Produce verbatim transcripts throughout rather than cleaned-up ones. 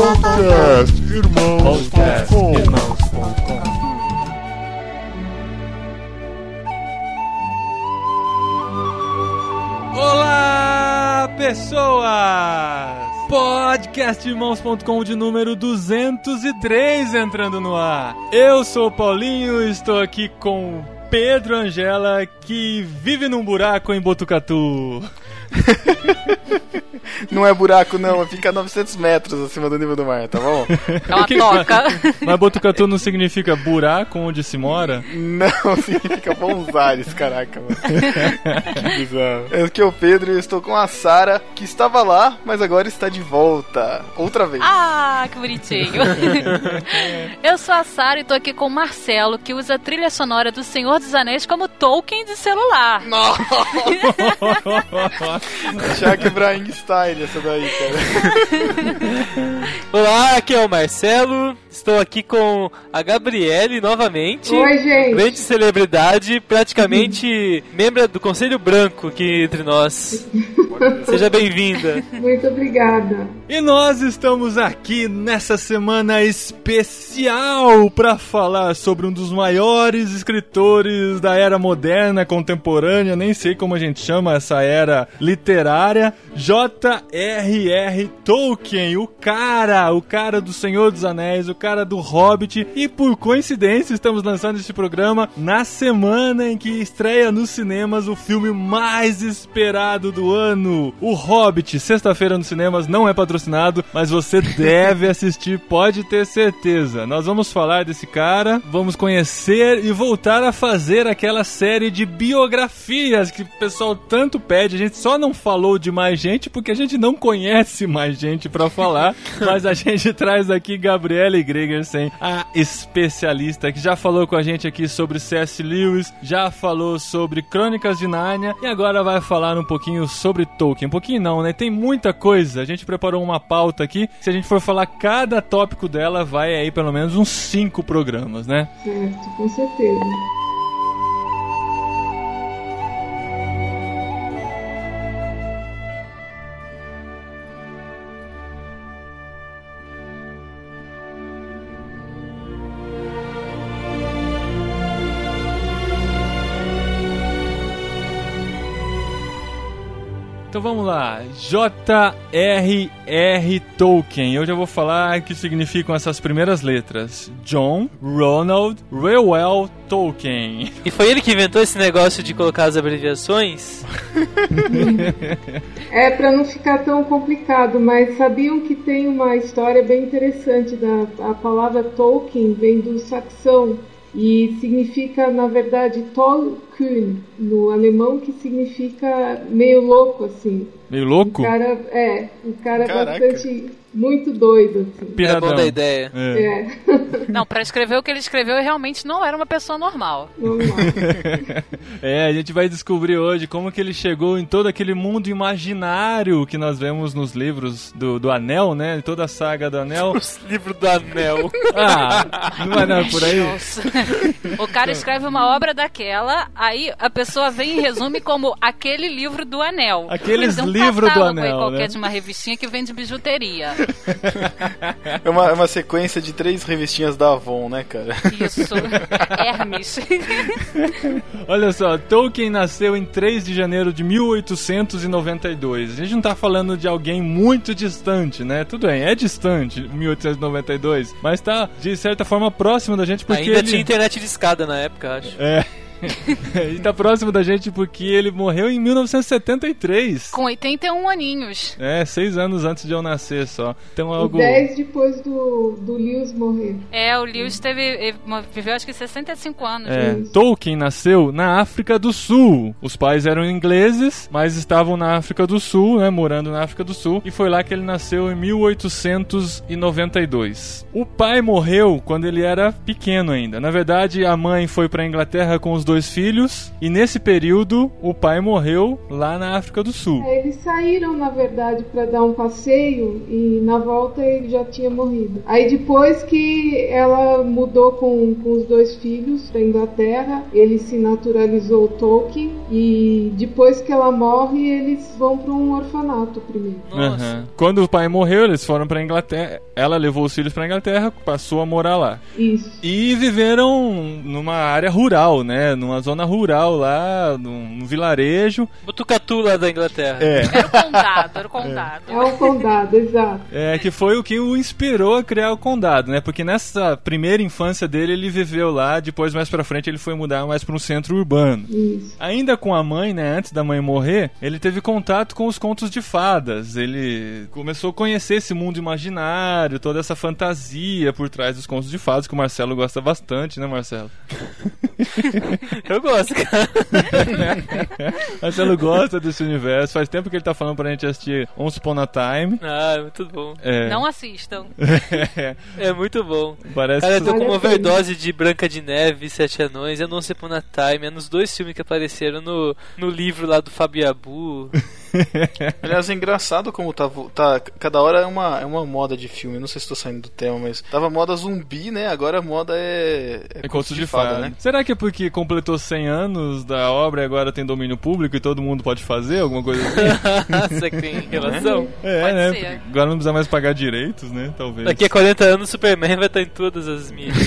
Podcast Irmãos ponto com. Irmãos ponto com. Olá, pessoas! Podcast Irmãos ponto com de número duzentos e três entrando no ar. Eu sou o Paulinho e estou aqui com Pedro Angela, que vive num buraco em Botucatu. Não é buraco não, fica a novecentos metros acima do nível do mar, tá bom? É uma toca. Mas Botucatu não significa buraco onde se mora? Não, significa bons ares, caraca, mano. Que bizarro. Eu aqui é o Pedro e eu estou com a Sara, que estava lá, mas agora está de volta. Outra vez. Ah, que bonitinho. Eu sou a Sara e tô aqui com o Marcelo, que usa a trilha sonora do Senhor dos Anéis como Tolkien de celular. Nossa! Jack Brainstein, essa daí, cara. Olá, aqui é o Marcelo. Estou aqui com a Gabriele novamente. Oi, gente. Grande celebridade, praticamente membro do Conselho Branco aqui entre nós. Seja bem-vinda. Muito obrigada. E nós estamos aqui nessa semana especial para falar sobre um dos maiores escritores da era moderna, contemporânea, nem sei como a gente chama essa era literária, J R R Tolkien, o cara, o cara do Senhor dos Anéis, o cara do Hobbit, e por coincidência estamos lançando este programa na semana em que estreia nos cinemas o filme mais esperado do ano, O Hobbit. Sexta-feira nos cinemas, não é patrocinado, mas você deve assistir, pode ter certeza. Nós vamos falar desse cara, vamos conhecer e voltar a fazer aquela série de biografias que o pessoal tanto pede. A gente só não falou de mais gente porque a gente não conhece mais gente pra falar, mas a gente traz aqui Gabriele Gregersen, a especialista que já falou com a gente aqui sobre C S. Lewis, já falou sobre Crônicas de Nárnia e agora vai falar um pouquinho sobre Tolkien. Um pouquinho não, né? Tem muita coisa. A gente preparou uma pauta aqui. Se a gente for falar cada tópico dela, vai aí pelo menos uns cinco programas, né? Certo, com certeza. Então vamos lá, J R R Tolkien. Eu já vou falar o que significam essas primeiras letras. John Ronald Reuel Tolkien. E foi ele que inventou esse negócio de colocar as abreviações? É, pra não ficar tão complicado, mas sabiam que tem uma história bem interessante. Da, a palavra Tolkien vem do saxão e significa, na verdade, Tollkühn, no alemão, que significa meio louco, assim. Meio louco? O cara, é, o cara Caraca. é bastante, muito doido, assim. Piradão. É bom da ideia. É. É, Não, pra escrever o que ele escreveu, ele realmente não era uma pessoa normal. vamos lá. É, a gente vai descobrir hoje como que ele chegou em todo aquele mundo imaginário que nós vemos nos livros do, do Anel, né? Toda a saga do Anel. Os livros do Anel. Ah, não é não, por aí? Deus. O cara escreve uma obra daquela, aí a pessoa vem e resume como aquele livro do Anel. Aqueles Mas é um livros do catálogo aí Anel, qualquer né? de uma revistinha que vende bijuteria. É uma, é uma sequência de três revistinhas da Avon, né, cara? Isso. Hermes. Olha só, Tolkien nasceu em três de janeiro de mil oitocentos e noventa e dois. A gente não tá falando de alguém muito distante, né? Tudo bem, é distante, mil oitocentos e noventa e dois, mas tá, de certa forma, próximo da gente porque Ainda ele... tinha internet de escada na época, acho. É... E tá próximo da gente porque ele morreu em mil novecentos e setenta e três. Com oitenta e um aninhos. É, seis anos antes de eu nascer só. Então é algo... dez depois do, do Lewis morrer. É, o Lewis teve, ele viveu acho que sessenta e cinco anos. É, Isso. Tolkien nasceu na África do Sul. Os pais eram ingleses, mas estavam na África do Sul, né, morando na África do Sul. E foi lá que ele nasceu em mil oitocentos e noventa e dois. O pai morreu quando ele era pequeno ainda. Na verdade, a mãe foi pra Inglaterra com os dois filhos, e nesse período o pai morreu lá na África do Sul. É, eles saíram, na verdade, para dar um passeio e na volta ele já tinha morrido. Aí depois que ela mudou com, com os dois filhos para Inglaterra, ele se naturalizou Tolkien, e depois que ela morre eles vão para um orfanato primeiro. Uhum. Quando o pai morreu, eles foram pra Inglaterra. Ela levou os filhos pra Inglaterra, passou a morar lá. Isso. E viveram numa área rural, né? Numa zona rural lá, num, num vilarejo. Botucatu lá da Inglaterra. É. Era o condado, era o condado. É o condado, exato. É, que foi o que o inspirou a criar o condado, né? Porque nessa primeira infância dele, ele viveu lá, depois mais pra frente ele foi mudar mais pra um centro urbano. Isso. Ainda com a mãe, né? Antes da mãe morrer, ele teve contato com os contos de fadas. Ele começou a conhecer esse mundo imaginário, toda essa fantasia por trás dos contos de fadas, que o Marcelo gosta bastante, né, Marcelo? Eu gosto, cara. Marcelo gosta desse universo. Faz tempo que ele tá falando pra gente assistir Once Upon a Time. Ah, é muito bom. É. Não assistam. É muito bom. Parece Cara, eu tô que... com uma overdose de Branca de Neve e Sete Anões. Eu não sei Upon a Time. É nos dois filmes que apareceram no, no livro lá do Fabiabu. Aliás, é engraçado como tá, tá. Cada hora é uma, é uma moda de filme. Não sei se tô saindo do tema, mas tava moda zumbi, né? Agora a moda é. É, é conto de fada, né? Será que é porque completou cem anos da obra e agora tem domínio público e todo mundo pode fazer alguma coisa assim? Será que tem relação? É, Pode né? ser. Porque agora não precisa mais pagar direitos, né? Talvez. Daqui a quarenta anos o Superman vai estar em todas as mídias.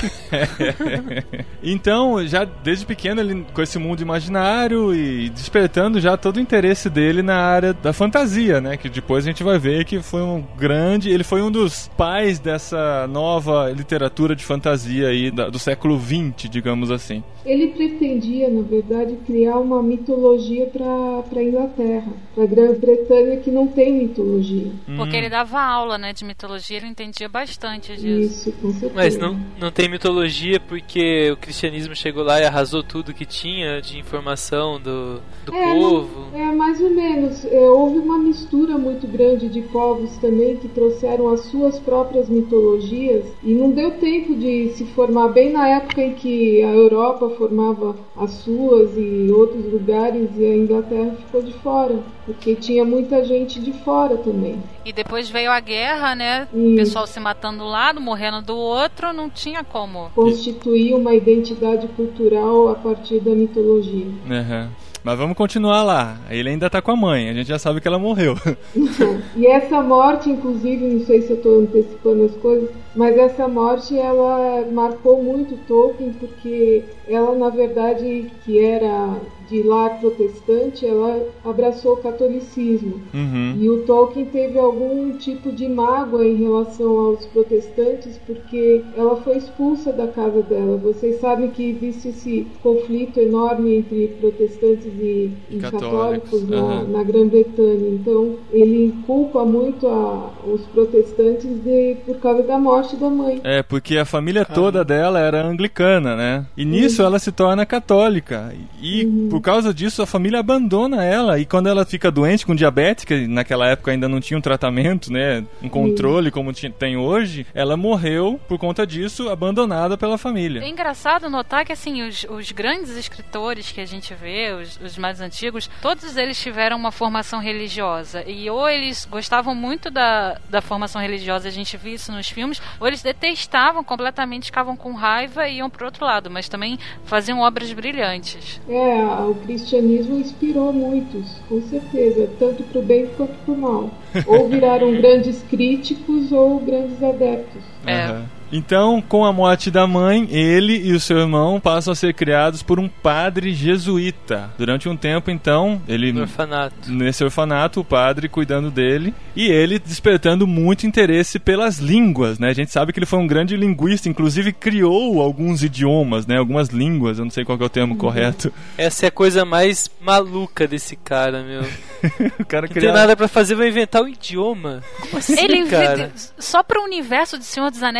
Então, já desde pequeno, ele com esse mundo imaginário e despertando já todo o interesse dele na área da fantasia, né? Que depois a gente vai ver que foi um grande... Ele foi um dos pais dessa nova literatura de fantasia aí da, do século vinte, digamos assim. Ele pretendia, na verdade, criar uma mitologia para a Inglaterra, para a Grã-Bretanha, que não tem mitologia. Porque ele dava aula, né, de mitologia, ele entendia bastante disso. Isso, com certeza. Mas não, não tem mitologia porque o cristianismo chegou lá e arrasou tudo que tinha de informação do, do é, povo. Não, é, mais ou menos. É, houve uma mistura muito grande de povos também que trouxeram as suas próprias mitologias e não deu tempo de se formar bem na época em que a Europa formava as suas e outros lugares e a Inglaterra ficou de fora, porque tinha muita gente de fora também. E depois veio a guerra, né? Isso. O pessoal se matando do lado, morrendo do outro, não tinha como constituir uma identidade cultural a partir da mitologia. Uhum. Mas vamos continuar lá. Ele ainda tá com a mãe, a gente já sabe que ela morreu. Então, e essa morte, inclusive, não sei se eu estou antecipando as coisas, mas essa morte ela marcou muito Tolkien, porque ela, na verdade, que era de lar protestante, ela abraçou o catolicismo. Uhum. E o Tolkien teve algum tipo de mágoa em relação aos protestantes, porque ela foi expulsa da casa dela. Vocês sabem que existe esse conflito enorme entre protestantes e, e católicos, católicos na, uhum. na Grã-Bretanha. Então, ele culpa muito a, os protestantes de, por causa da morte da mãe. É, porque a família toda dela era anglicana, né? E nisso uhum. ela se torna católica. E uhum. por causa disso a família abandona ela. E quando ela fica doente com diabetes, que naquela época ainda não tinha um tratamento, né? Um controle uhum. como tem hoje, ela morreu por conta disso, abandonada pela família. É engraçado notar que assim, os, os grandes escritores que a gente vê, os, os mais antigos, todos eles tiveram uma formação religiosa. E ou eles gostavam muito da, da formação religiosa, a gente viu isso nos filmes, ou eles detestavam completamente, ficavam com raiva e iam pro outro lado, mas também faziam obras brilhantes. É, o cristianismo inspirou muitos, com certeza, tanto pro bem quanto pro mal. Ou viraram grandes críticos ou grandes adeptos. É. Uhum. Então, com a morte da mãe, ele e o seu irmão passam a ser criados por um padre jesuíta. Durante um tempo, então, ele... No orfanato. Nesse orfanato, o padre cuidando dele. E ele despertando muito interesse pelas línguas, né? A gente sabe que ele foi um grande linguista, inclusive criou alguns idiomas, né? Algumas línguas, eu não sei qual que é o termo uhum. correto. Essa é a coisa mais maluca desse cara, meu. O cara não criava... tem nada pra fazer, vai inventar um idioma. Como assim, ele cara? Inventa... Só pro universo de Senhor dos Anéis, ele inventou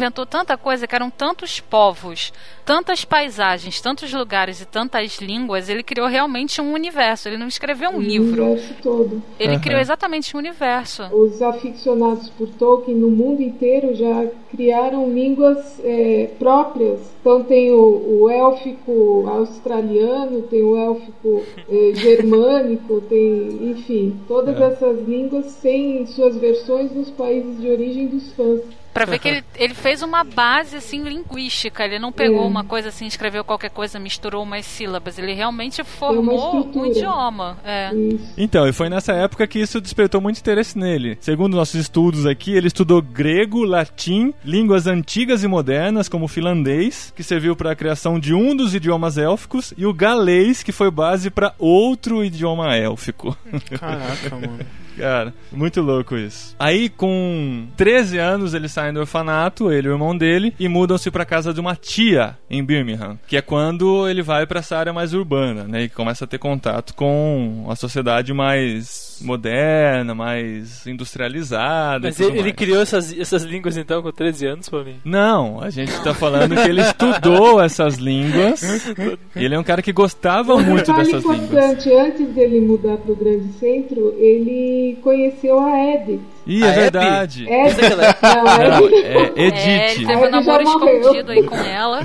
inventou tanta coisa, que eram tantos povos, tantas paisagens, tantos lugares e tantas línguas, ele criou realmente um universo. Ele não escreveu um o livro. universo todo. Ele Uhum. criou exatamente um universo. Os aficionados por Tolkien no mundo inteiro já criaram línguas é, próprias. Então tem o, o élfico australiano, tem o élfico é, germânico, tem, enfim, todas É. essas línguas têm suas versões nos países de origem dos fãs. Pra ver que ele, ele fez uma base, assim, linguística. Ele não pegou É. uma coisa assim, escreveu qualquer coisa, misturou umas sílabas. Ele realmente uma formou um estrutura. idioma. É. Isso. Então, e foi nessa época que isso despertou muito interesse nele. Segundo nossos estudos aqui, ele estudou grego, latim, línguas antigas e modernas, como o finlandês, que serviu para a criação de um dos idiomas élficos, e o galês, que foi base para outro idioma élfico. Caraca, mano. Cara, muito louco isso. Aí, com treze anos, eles saem do orfanato, ele e o irmão dele, e mudam-se pra casa de uma tia em Birmingham, que é quando ele vai pra essa área mais urbana, né? E começa a ter contato com a sociedade mais moderna, mais industrializada. Mas e tudo ele, ele mais. criou essas, essas línguas então com treze anos, Paulinho? Não, a gente tá falando que ele estudou essas línguas. E ele é um cara que gostava Um muito detalhe dessas línguas. importante, antes dele mudar para o grande centro, ele conheceu a Edith. Ih, A é Abby? verdade. Edith, ela- não, a Não, Edith. é É, ele Edith. teve um Ele já namoro morreu. escondido aí com ela.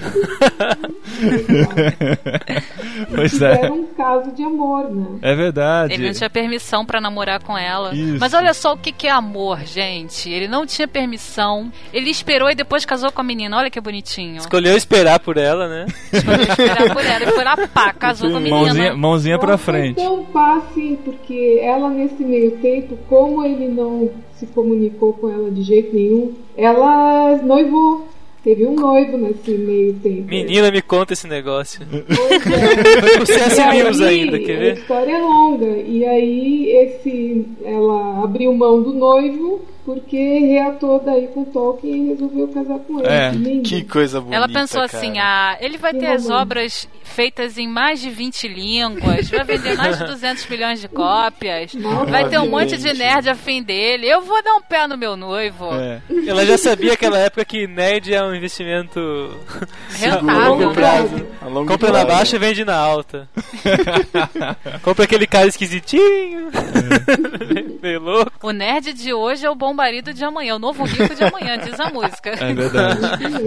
Pois é. Era um caso de amor, né? É verdade. Ele não tinha permissão pra namorar com ela. Isso. Mas olha só o que, que é amor, gente. Ele não tinha permissão. Ele esperou e depois casou com a menina. Olha que bonitinho. Escolheu esperar por ela, né? Escolheu esperar por ela. E foi lá, pá, casou com a menina. Mãozinha, mãozinha pra Não frente. foi tão fácil, porque ela, nesse meio tempo, como ele não se comunicou com ela de jeito nenhum, ela noivou. Teve um noivo nesse meio tempo. Menina, me conta esse negócio. Pois é. Foi com C S E Lewis aí, ainda, quer a ver? história é longa. E aí, esse, ela abriu mão do noivo porque reatou daí com Tolkien e resolveu casar com ele. É. Lindo. Que coisa bonita, Ela pensou cara. assim, ah, ele vai Que ter as romântico. obras feitas em mais de vinte línguas, vai vender mais de duzentos milhões de cópias, Nossa, vai ter um monte de gente. nerd afim dele, eu vou dar um pé no meu noivo. É. Ela já sabia naquela época que nerd é um investimento Rentável, a longo né? prazo. A longo Compra na prazo. baixa e vende na alta. Compra aquele cara esquisitinho. Meio louco. O nerd de hoje é o bom marido de amanhã, o novo rico de amanhã, diz a música. É verdade.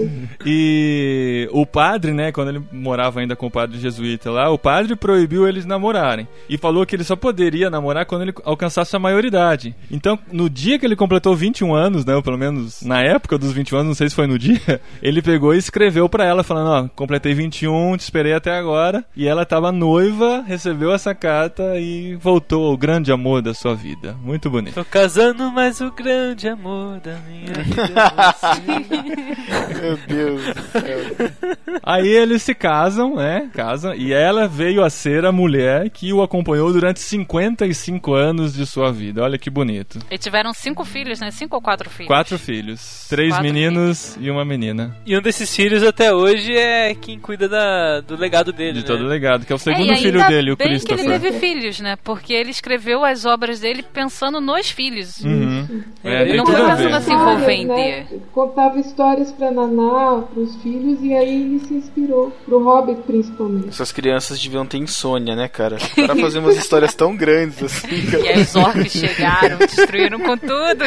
E o padre, né, quando ele morava ainda com o padre jesuíta lá, o padre proibiu eles namorarem. E falou que ele só poderia namorar quando ele alcançasse a maioridade. Então, no dia que ele completou vinte e um anos, né, ou pelo menos na época dos vinte e um anos, não sei se foi no dia, ele pegou e escreveu pra ela, falando, ó, completei vinte e um, te esperei até agora. E ela tava noiva, recebeu essa carta e voltou ao grande amor da sua vida. Muito bonito. Tô casando, mas o grande amor da minha vida é você. Meu Deus do céu. Aí eles se casam, né? Casam. E ela veio a ser a mulher que o acompanhou durante cinquenta e cinco anos de sua vida. Olha que bonito. E tiveram cinco filhos, né? Cinco ou quatro filhos? Quatro filhos. Três Quatro meninos e uma menina. E um desses filhos até hoje é quem cuida da, do legado dele, De né? todo o legado, que é o É, segundo e filho ainda dele, o bem Christopher. que ele teve filhos, né? Porque ele escreveu as obras dele pensando nos filhos. Uhum. É, Ele tem não tudo foi a pensando ver. assim, vou vender. Né? Contava histórias pra Naná, pros filhos, e aí ele se inspirou. Pro Hobbit, principalmente. Essas crianças deviam ter insônia, né, cara? Para fazer umas histórias tão grandes assim, E cara. aí os orcs chegaram, destruíram com tudo.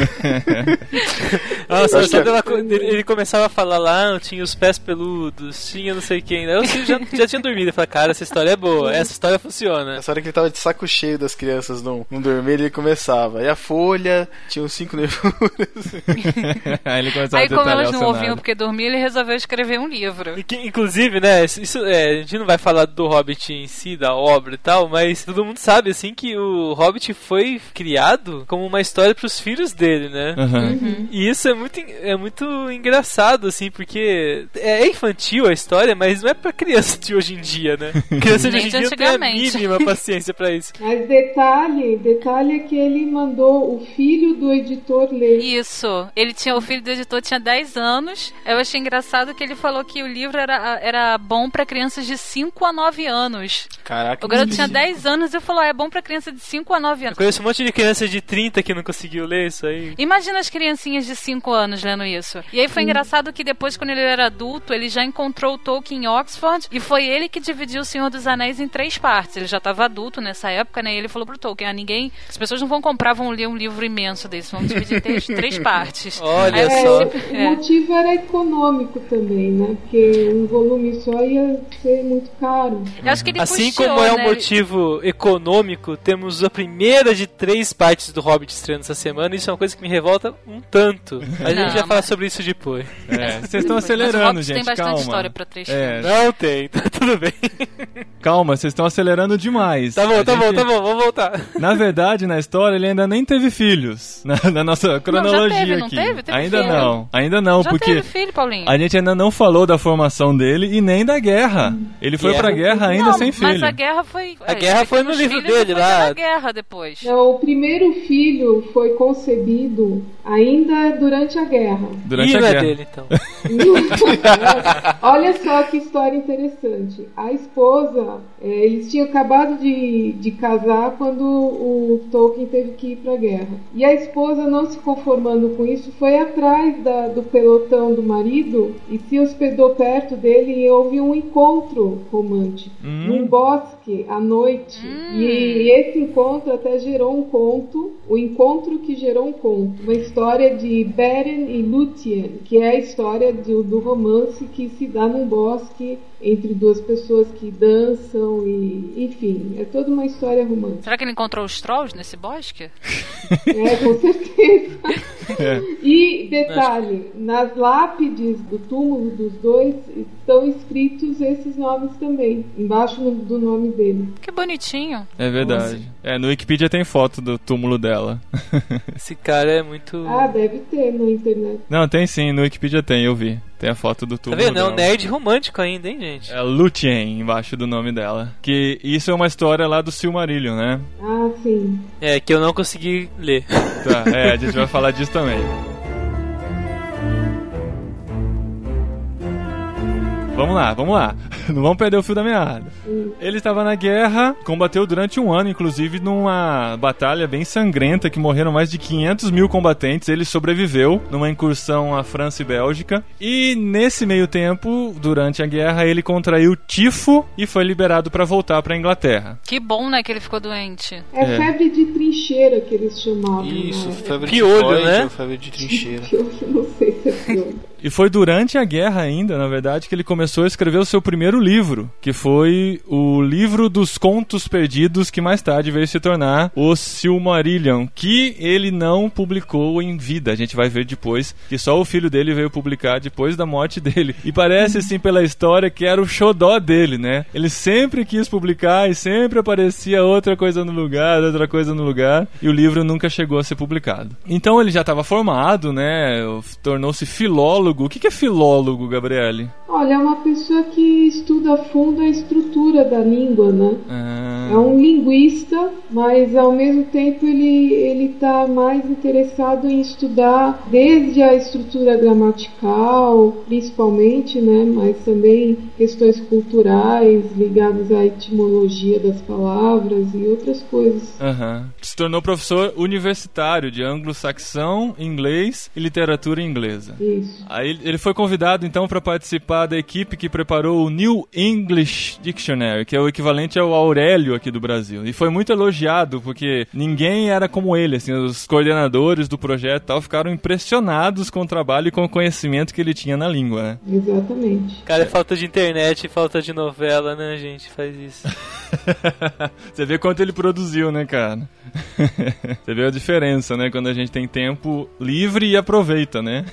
Nossa, Acho sabe que- ela co- ele, ele começava a falar lá, tinha os pés peludos, tinha não sei quem. Aí eu já, já tinha dormido e falei, cara, essa história é boa, essa história funciona. Essa hora que ele tava de saco cheio das crianças não, não dormir, ele começava. E a folha tinha uns cinco nervuras. Aí ele começava Aí a como detalhar elas o não cenário. ouviam porque dormia, ele resolveu escrever um livro. E que, inclusive, né, isso, é, a gente não vai falar do Hobbit em si, da obra e tal, mas todo mundo sabe, assim, que o Hobbit foi criado como uma história pros filhos dele, né? Uhum. E isso é muito, en- é muito engraçado, assim, porque é infantil a história, mas não é pra criança de hoje em dia, né? Criança de Nem hoje de em dia não tem a antigamente. mínima paciência pra isso. Mas detalhe, detalhe é que ele mandou o filho do editor ler. Isso. Ele tinha, o filho do editor tinha dez anos. Eu achei engraçado que ele falou que o livro era, era bom pra crianças de cinco a nove anos. Caraca. O garoto tinha dez anos e falou, ah, é bom pra criança de cinco a nove anos. Eu conheço um monte de criança de trinta que não conseguiu ler isso aí. Imagina as criancinhas de cinco anos lendo isso. E aí foi engraçado que depois, quando ele era adulto, ele já encontrou o Tolkien em Oxford e foi ele que dividiu O Senhor dos Anéis em três partes. Ele já estava adulto nessa época, né? E ele falou pro Tolkien, ah, ninguém... As pessoas não vão comprar, vão ler um livro imenso desse, vão dividir em três, três partes. Olha aí, só. É, o motivo era econômico também, né? Porque um volume só ia ser muito caro. Eu acho que ele Assim puxou, como é um né? motivo econômico, temos a primeira de três partes do Hobbit estreando essa semana. Isso é uma coisa que me revolta um tanto. Mas Não, a gente vai mas... falar sobre isso depois. É, vocês estão Mas o acelerando, Hobbit gente, tem bastante calma. história pra três É, Não tem, tá tudo bem. calma, vocês estão acelerando demais. Tá bom, A tá gente- bom, tá bom, vamos voltar. Na verdade, na história, ele ainda nem teve filhos. Na, na nossa cronologia teve, não aqui. teve? Teve ainda filho. não, ainda não, Já porque teve filho, Paulinho. a gente ainda não falou da formação dele e nem da guerra. Ele foi Guerra? pra guerra ainda não, sem filho. mas a guerra foi... A guerra foi no os livro filhos dele foi lá. na guerra depois. Não, o primeiro filho foi concebido ainda durante a guerra. Durante Ih, a não é guerra. dele, então. Olha só que história interessante. A esposa, é, eles tinham acabado de, de casar quando o Tolkien teve que ir para a guerra. E a esposa, não se conformando com isso, foi atrás da, do pelotão do marido e se hospedou perto dele e houve um encontro romântico Hum. num bosque à noite. Hum. E esse encontro até gerou um conto, o encontro que gerou um conto, uma história de Beren e Lúthien, que é a história do, do romance que se dá num bosque entre duas pessoas que dançam e, enfim, é toda uma história romântica. Será que ele encontrou os trolls nesse bosque? É, com certeza. É. E detalhe, nas lápides do túmulo dos dois estão escritos esses nomes também, embaixo no- do nome dele. Que bonitinho. É verdade. É, no Wikipedia tem foto do túmulo dela. Esse cara é muito... Ah, deve ter na internet. Não, tem sim, no Wikipedia tem, eu vi. Tem a foto do Tá túmulo vendo? É um dela. nerd romântico ainda, hein, gente? É Lúthien, embaixo do nome dela. Que isso é uma história lá do Silmarillion, né? Ah, sim. É, que eu não consegui ler. Tá, é, a gente vai falar disso também. Vamos lá, vamos lá. Não vamos perder o fio da meada. Ele estava na guerra, combateu durante um ano, inclusive numa batalha bem sangrenta, que morreram mais de quinhentos mil combatentes. Ele sobreviveu numa incursão à França e Bélgica. E nesse meio tempo, durante a guerra, ele contraiu tifo e foi liberado para voltar para a Inglaterra. Que bom, né, que ele ficou doente. É, É. febre de trincheira que eles chamavam. Isso, né? febre Piolho, de tifoide né? ou febre de trincheira. Que eu não sei se é pior. E foi durante a guerra ainda, na verdade, que ele começou a escrever o seu primeiro livro, que foi o Livro dos Contos Perdidos, que mais tarde veio se tornar o Silmarillion, que ele não publicou em vida. A gente vai ver depois que só o filho dele veio publicar depois da morte dele. E parece, assim, pela história, que era o xodó dele, né? Ele sempre quis publicar e sempre aparecia outra coisa no lugar, outra coisa no lugar, e o livro nunca chegou a ser publicado. Então ele já estava formado, né? Tornou-se filólogo. O que que é filólogo, Gabriele? Olha, é uma pessoa que estuda a fundo a estrutura da língua, né? Ah, É um linguista, mas ao mesmo tempo ele ele está mais interessado em estudar desde a estrutura gramatical, principalmente, né? Mas também questões culturais ligadas à etimologia das palavras e outras coisas. aham. Se tornou professor universitário de anglo-saxão, inglês e literatura inglesa. Isso. Aí ele foi convidado então para participar da equipe que preparou o New English Dictionary, que é o equivalente ao Aurélio aqui do Brasil. E foi muito elogiado porque ninguém era como ele, assim, os coordenadores do projeto e tal ficaram impressionados com o trabalho e com o conhecimento que ele tinha na língua, né? Exatamente. Cara, é falta de internet e falta de novela, né, gente? Faz isso. Você vê quanto ele produziu, né, cara? Você vê a diferença, né? Quando a gente tem tempo livre e aproveita, né?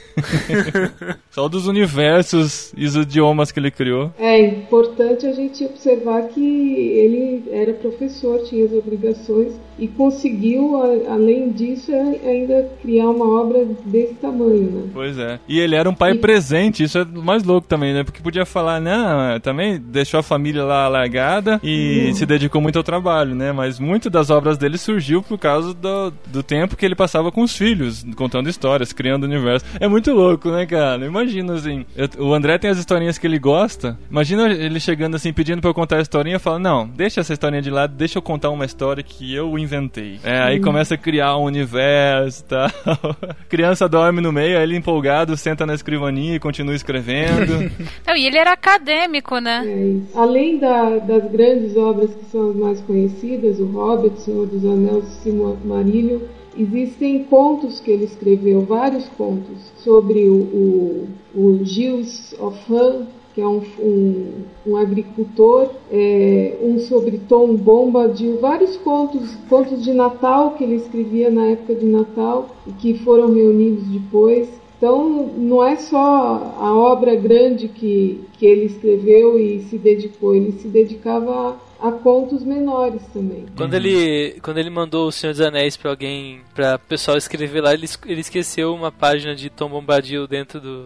Só dos universos e os idiomas que ele criou. É importante a gente observar que ele era professor, tinha as obrigações e conseguiu, a, além disso, ainda criar uma obra desse tamanho, né? Pois é. E ele era um pai e... presente, isso é mais louco também, né? Porque podia falar, não, também deixou a família lá largada e não. se dedicou muito ao trabalho, né? Mas muito das obras dele surgiu por causa do, do tempo que ele passava com os filhos, contando histórias, criando universo. É muito louco, né, cara? Imagina, assim, eu, o André tem as historinhas que ele gosta, imagina ele chegando assim, pedindo pra eu contar a historinha e falando, não, deixa essa historinha de lado, deixa eu contar uma história que eu inventei. É, aí começa a criar um universo e tal. Criança dorme no meio, aí ele empolgado senta na escrivaninha e continua escrevendo. Não, e ele era acadêmico, né? É, além da, das grandes obras que são as mais conhecidas, o Hobbit, Senhor dos Anéis, Silmarillion, existem contos que ele escreveu, vários contos, sobre o, o, o Giles of Han, que é um, um, um agricultor, é, um sobre Tom Bombadil, vários contos, contos de Natal que ele escrevia na época de Natal e que foram reunidos depois. Então, não é só a obra grande que, que ele escreveu e se dedicou, ele se dedicava a, a contos menores também. Quando, uhum. ele, quando ele mandou o Senhor dos Anéis pra alguém, pra o pessoal escrever lá, ele, ele esqueceu uma página de Tom Bombadil dentro do...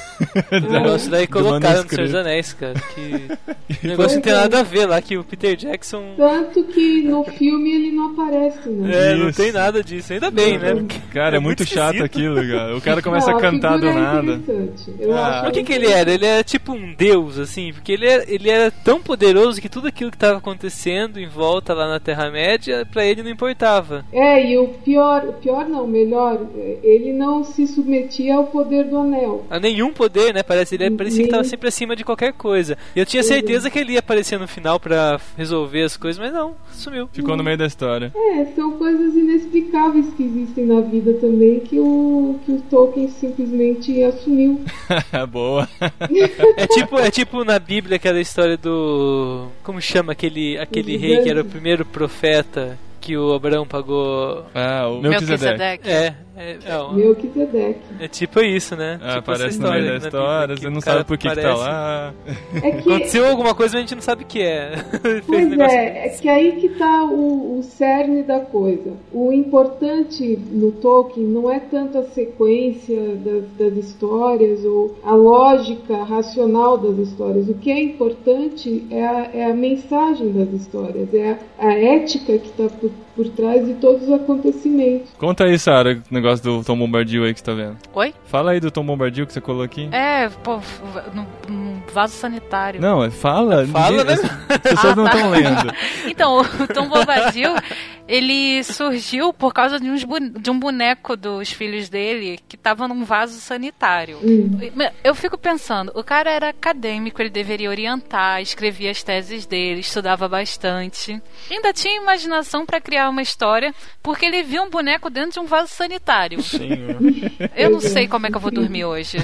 O negócio daí colocaram no Senhor dos Anéis, cara. Que o negócio não tem nada a ver lá, que o Peter Jackson. Tanto que no filme ele não aparece, né? É, não tem nada disso, ainda bem, né? Porque cara, é, é muito, muito chato aquilo, cara. O cara começa não, a cantar do nada. Eu ah, acho o que, que ele era? Ele era tipo um deus, assim, porque ele era, ele era tão poderoso que tudo aquilo que estava acontecendo em volta lá na Terra-média, pra ele não importava. É, e o pior, o pior não, melhor, ele não se submetia ao poder do anel. A nenhum poder, né? Parece, ele parecia que estava sempre acima de qualquer coisa. E eu tinha certeza que ele ia aparecer no final pra resolver as coisas, mas não, sumiu. Ficou no meio da história. É, são coisas inexplicáveis que existem na vida também, que o, que o Tolkien simplesmente assumiu. Boa. É tipo, é tipo na Bíblia aquela história do... Como chama aquele, aquele rei que era o primeiro profeta que o Abraão pagou... Ah, o Melquisedeque. É, é, é, Melquisedeque. É tipo isso, né? Ah, tipo aparece no meio da história, você não sabe por que, que tá lá. É que... Aconteceu alguma coisa, mas a gente não sabe o que é. Pois é, é que aí que tá o, o cerne da coisa. O importante no Tolkien não é tanto a sequência das, das histórias ou a lógica racional das histórias. O que é importante é a, é a mensagem das histórias, é a, a ética que está por, por trás de todos os acontecimentos. Conta aí, Sarah, o negócio do Tom Bombadil aí que você tá vendo. Oi? Fala aí do Tom Bombadil que você colocou aqui. É, pô, no, no vaso sanitário. Não, fala. Fala, ninguém, né? As pessoas ah, não estão tá. lendo. Então, o Tom Bombadil, ele surgiu por causa de, uns bone- de um boneco dos filhos dele que tava num vaso sanitário. Hum. Eu fico pensando, o cara era acadêmico, ele deveria orientar, escrevia as teses dele, estudava bastante. Ainda tinha imaginação pra criar uma história, porque ele viu um boneco dentro de um vaso sanitário. Senhor. Eu não sei como é que eu vou dormir hoje.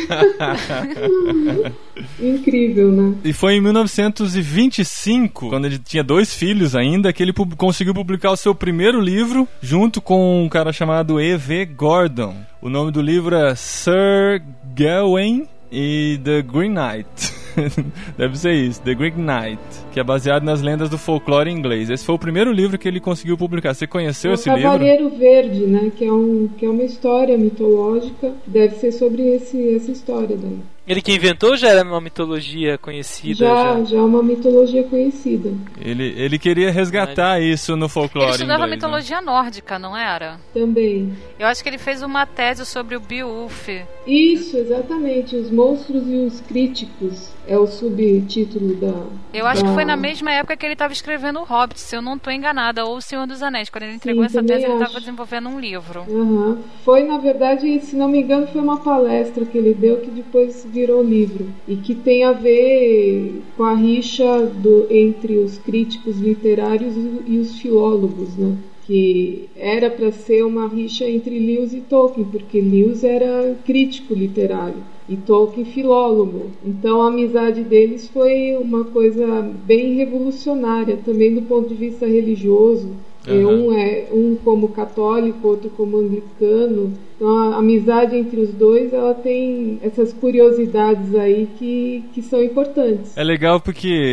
Incrível, né? E foi em mil novecentos e vinte e cinco, quando ele tinha dois filhos ainda, que ele pub- conseguiu publicar o seu primeiro livro, junto com um cara chamado E V Gordon. O nome do livro é Sir Gawain e The Green Knight. Deve ser isso, The Green Knight, que é baseado nas lendas do folclore inglês. Esse foi o primeiro livro que ele conseguiu publicar. Você conheceu é esse o livro? Cavaleiro Verde, né? Que é, um, que é uma história mitológica. Deve ser sobre esse, essa história daí. Ele que inventou já era uma mitologia conhecida? Já, já, já é uma mitologia conhecida. Ele, ele queria resgatar Mas... isso no folclore inglês. Ele estudava inglês, mitologia né? nórdica, não era? Também. Eu acho que ele fez uma tese sobre o Beowulf. Isso, exatamente. Os monstros e os críticos é o subtítulo da... Eu acho da... que foi na mesma época que ele estava escrevendo o Hobbit, se eu não estou enganada, ou o Senhor dos Anéis. Quando ele entregou Sim, essa tese, acho. ele estava desenvolvendo um livro. Uhum. Foi, na verdade, se não me engano, foi uma palestra que ele deu que depois virou livro. E que tem a ver com a rixa do, entre os críticos literários e, e os filólogos, né? Que era para ser uma rixa entre Lewis e Tolkien, porque Lewis era crítico literário e Tolkien filólogo. Então a amizade deles foi uma coisa bem revolucionária, também do ponto de vista religioso. Uhum. Um é um como católico, outro como anglicano. Então a amizade entre os dois, ela tem essas curiosidades aí que, que são importantes. É legal porque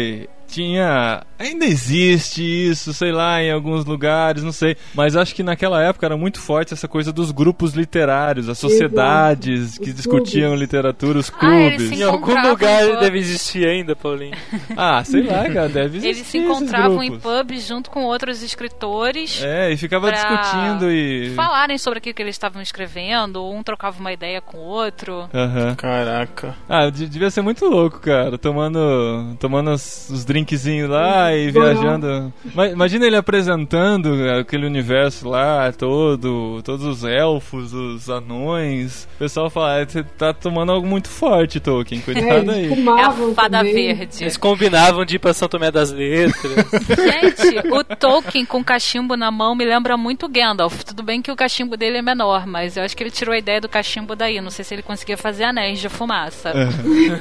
tinha... Ainda existe isso, sei lá, em alguns lugares, não sei. Mas acho que naquela época era muito forte essa coisa dos grupos literários, as sociedades Exato. que os discutiam clubes. literatura, os clubes. Ah, em algum lugar em deve existir ainda, Paulinho. Ah, sei lá, cara, deve existir. Eles se encontravam em pubs junto com outros escritores. É, e ficava discutindo e... falarem sobre aquilo que eles estavam escrevendo, um trocava uma ideia com o outro. Uhum. Caraca. Ah, devia ser muito louco, cara, tomando, tomando os, os drinkzinhos lá e viajando. Imagina ele apresentando aquele universo lá todo, todos os elfos, os anões. O pessoal fala, você tá tomando algo muito forte, Tolkien, cuidado é, aí. É a fada também. verde. Eles combinavam de ir pra São Tomé das Letras. Gente, o Tolkien com cachimbo na mão me lembra muito Gandalf. Tudo bem que o cachimbo dele é menor, mas eu acho que ele tirou a ideia do cachimbo daí. Não sei se ele conseguia fazer anéis de fumaça. É.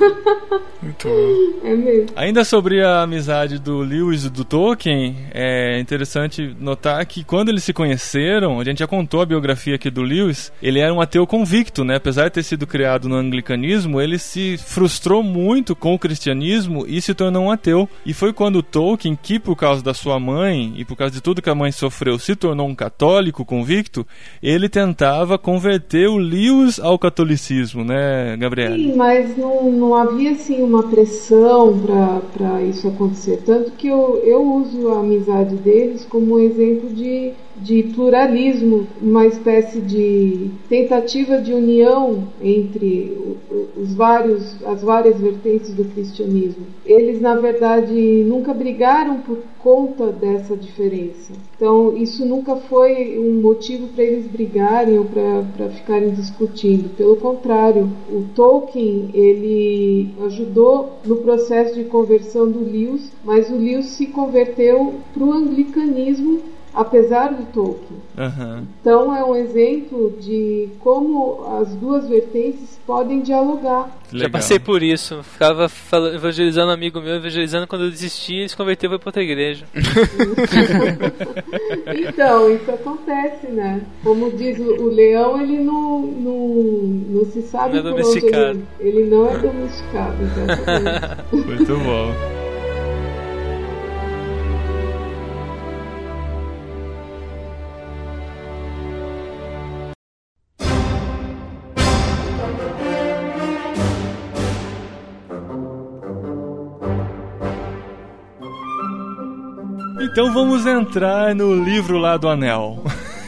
Muito bom. É mesmo. Ainda sobre a amizade do Lewis e do Tolkien, é interessante notar que quando eles se conheceram, a gente já contou a biografia aqui do Lewis, ele era um ateu convicto, né? Apesar de ter sido criado no anglicanismo, ele se frustrou muito com o cristianismo e se tornou um ateu. E foi quando o Tolkien, que por causa da sua mãe e por causa de tudo que a mãe sofreu, se tornou um católico convicto, ele tentava converter o Lewis ao catolicismo, né, Gabriela? Sim, mas não, não havia assim uma pressão para isso acontecer. Tanto que eu, eu uso a amizade deles como um exemplo de, de pluralismo, uma espécie de tentativa de união entre os vários, as várias vertentes do cristianismo. Eles, na verdade, nunca brigaram por conta dessa diferença. Então, isso nunca foi um motivo para eles brigarem ou para ficarem discutindo. Pelo contrário, o Tolkien, ele ajudou no processo de conversão do Lewis, mas o Lewis se converteu para o anglicanismo, apesar do Tolkien. Uhum. Então é um exemplo de como as duas vertentes podem dialogar. Legal. Já passei por isso. Ficava falando, evangelizando um amigo meu, evangelizando, quando eu desisti, ele se converteu e foi pra outra igreja. Então, isso acontece, né? Como diz o, o leão, ele não, não, não se sabe não é por onde domesticado. ele, ele não é domesticado. Exatamente. Muito bom. Então vamos entrar no livro lá do Anel.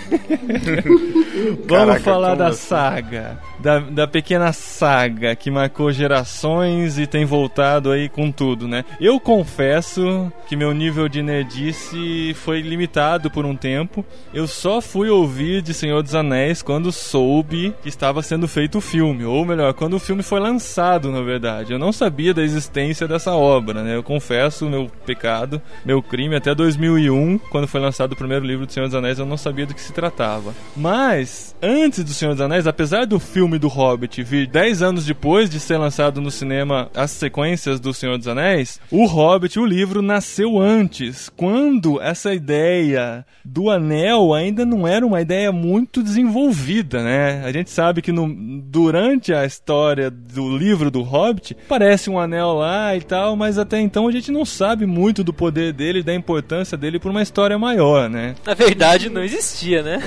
Vamos Caraca, falar da assim? saga, da, da pequena saga que marcou gerações e tem voltado aí com tudo, né? Eu confesso que meu nível de nerdice foi limitado por um tempo. Eu só fui ouvir de Senhor dos Anéis quando soube que estava sendo feito o filme, ou melhor, quando o filme foi lançado, na verdade. Eu não sabia da existência dessa obra, né? Eu confesso meu pecado, meu crime. Até dois mil e um, quando foi lançado o primeiro livro do Senhor dos Anéis, eu não sabia do que se tratava. Mas, antes do Senhor dos Anéis, apesar do filme do Hobbit vir dez anos depois de ser lançado no cinema as sequências do Senhor dos Anéis, o Hobbit, o livro, nasceu antes, quando essa ideia do anel ainda não era uma ideia muito desenvolvida, né? A gente sabe que no, durante a história do livro do Hobbit, parece um anel lá e tal, mas até então a gente não sabe muito do poder dele e da importância dele por uma história maior, né? Na verdade, não existia, né?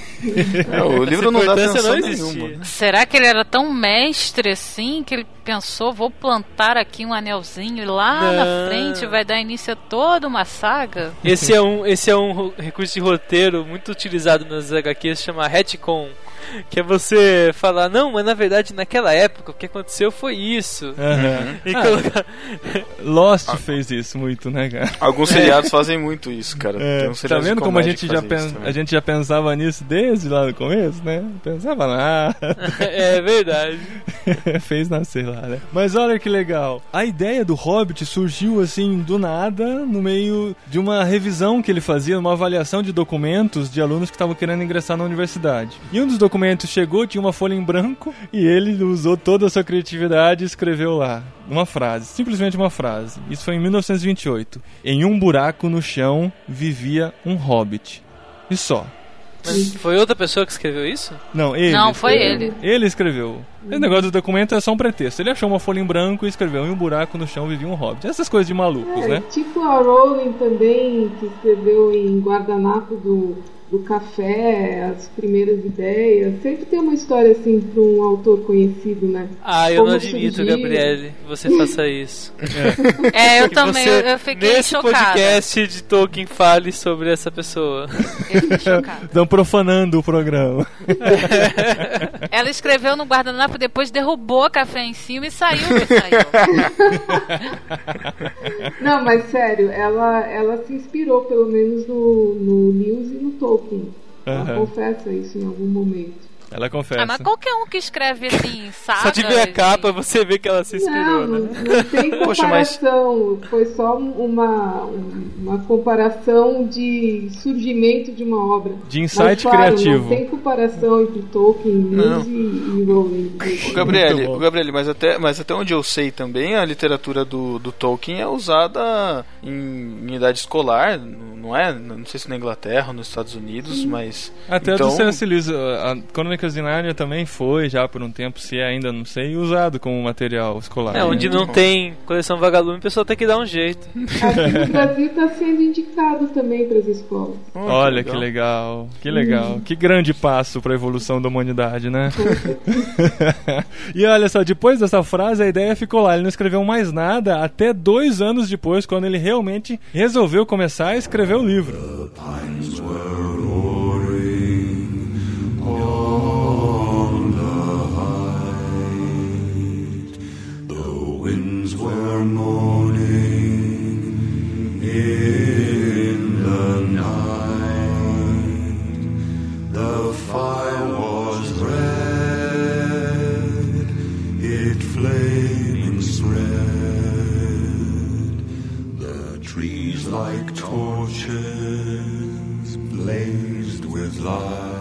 É, o livro não dá atenção não nenhuma. Será que ele era tão mestre assim que ele pensou, vou plantar aqui um anelzinho e lá não. na frente vai dar início a toda uma saga? Esse é um, esse é um recurso de roteiro muito utilizado nas H Qs, chama retcon. Que é você falar, não, mas na verdade naquela época o que aconteceu foi isso. Uhum. E ah, colocar... Lost ah. fez isso muito, né, cara? Alguns seriados fazem muito isso, cara. É, um tá vendo como a gente, já pen... a gente já pensava nisso desde lá no começo, né? Pensava nada. É verdade. Fez nascer lá, né? Mas olha que legal. A ideia do Hobbit surgiu assim do nada, no meio de uma revisão que ele fazia, uma avaliação de documentos de alunos que estavam querendo ingressar na universidade. E um dos documentos chegou, tinha uma folha em branco e ele usou toda a sua criatividade e escreveu lá uma frase, simplesmente uma frase. Isso foi em mil novecentos e vinte e oito. Em um buraco no chão vivia um hobbit. E só. Mas foi outra pessoa que escreveu isso? Não, ele. Não, foi escreveu. ele. Ele escreveu. Esse negócio do documento é só um pretexto. Ele achou uma folha em branco e escreveu: em um buraco no chão vivia um hobbit. Essas coisas de malucos, é, né? Tipo a Rowling também, que escreveu em Guardanapo do, do Café, as primeiras ideias. Sempre tem uma história assim para um autor conhecido, né? Ah, eu Como não admito, surgiu. Gabriele, que você faça isso. É, eu Que também, você, eu, eu fiquei nesse chocada. podcast de Tolkien, fale sobre essa pessoa. Eu fiquei chocada. Estão profanando o programa. Ela escreveu no guardanapo, depois derrubou o café em cima e saiu, e saiu. Não, mas sério, ela, ela se inspirou pelo menos no, no Lewis e no Tolkien. Ela Uhum. confessa isso em algum momento. Ela confessa. Ah, mas qualquer um que escreve assim, saga... Só de ver a capa, você vê que ela se inspirou, Não, não, né? não tem Poxa, mas- comparação. Foi só uma, uma comparação de surgimento de uma obra. De Mas, insight claro, criativo. Não tem comparação entre Tolkien, Não. Lewis e, e Rowling. O Gabriele, Muito bom. o Gabriele, mas até, mas até onde eu sei também, a literatura do, do Tolkien é usada em, em idade escolar, não é? Não sei se na Inglaterra ou nos Estados Unidos, mas... Até então, do C S Lewis, a a Crônicas de Nárnia também foi, já por um tempo, se é ainda não sei, usado como material escolar. É, onde não tem coleção vagalume, o pessoal tem que dar um jeito. Aqui no Brasil está sendo indicado também para as escolas. oh, Olha que legal, que legal, que grande passo para a evolução da humanidade, né? E olha só, depois dessa frase a ideia ficou lá, ele não escreveu mais nada até dois anos depois, quando ele realmente resolveu começar a escrever o livro. Winds were moaning in the night. The fire was red, it flaming spread. The trees like torches blazed with light.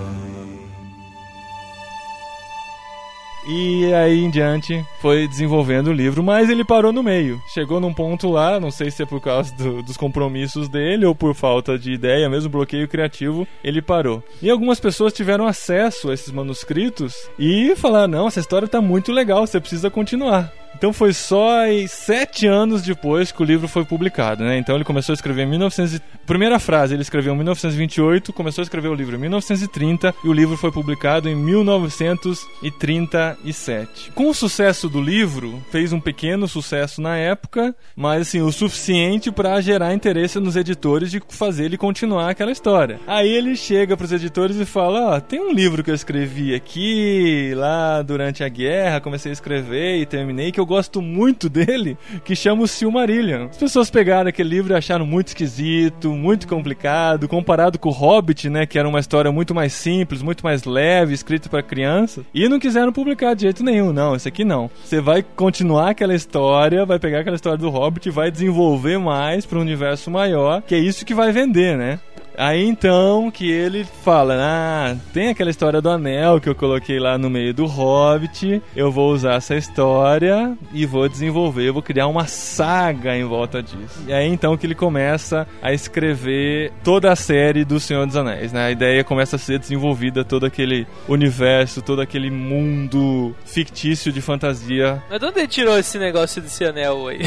E aí em diante foi desenvolvendo o livro, mas ele parou no meio. Chegou num ponto lá, não sei se é por causa do, dos compromissos dele ou por falta de ideia, mesmo bloqueio criativo, ele parou. E algumas pessoas tiveram acesso a esses manuscritos e falaram: não, essa história tá muito legal, você precisa continuar. Então foi só aí, sete anos depois que o livro foi publicado, né? Então ele começou a escrever em mil e novecentos... Primeira frase, ele escreveu em mil novecentos e vinte e oito, começou a escrever o livro em mil novecentos e trinta e o livro foi publicado em mil novecentos e trinta e sete. Com o sucesso do livro, fez um pequeno sucesso na época, mas assim, o suficiente para gerar interesse nos editores de fazer ele continuar aquela história. Aí ele chega pros editores e fala: ó, tem um livro que eu escrevi aqui, lá durante a guerra, comecei a escrever e terminei, que eu gosto muito dele, que chama o Silmarillion. As pessoas pegaram aquele livro e acharam muito esquisito, muito complicado, comparado com o Hobbit, né, que era uma história muito mais simples, muito mais leve, escrita para crianças, e não quiseram publicar de jeito nenhum. Não, esse aqui não. Você vai continuar aquela história, vai pegar aquela história do Hobbit e vai desenvolver mais para um universo maior, que é isso que vai vender, né? Aí então que ele fala: ah, tem aquela história do anel que eu coloquei lá no meio do Hobbit, eu vou usar essa história e vou desenvolver, eu vou criar uma saga em volta disso. E aí então que ele começa a escrever toda a série do Senhor dos Anéis, né? A ideia começa a ser desenvolvida, todo aquele universo, todo aquele mundo fictício de fantasia. Mas de onde ele tirou esse negócio desse anel aí?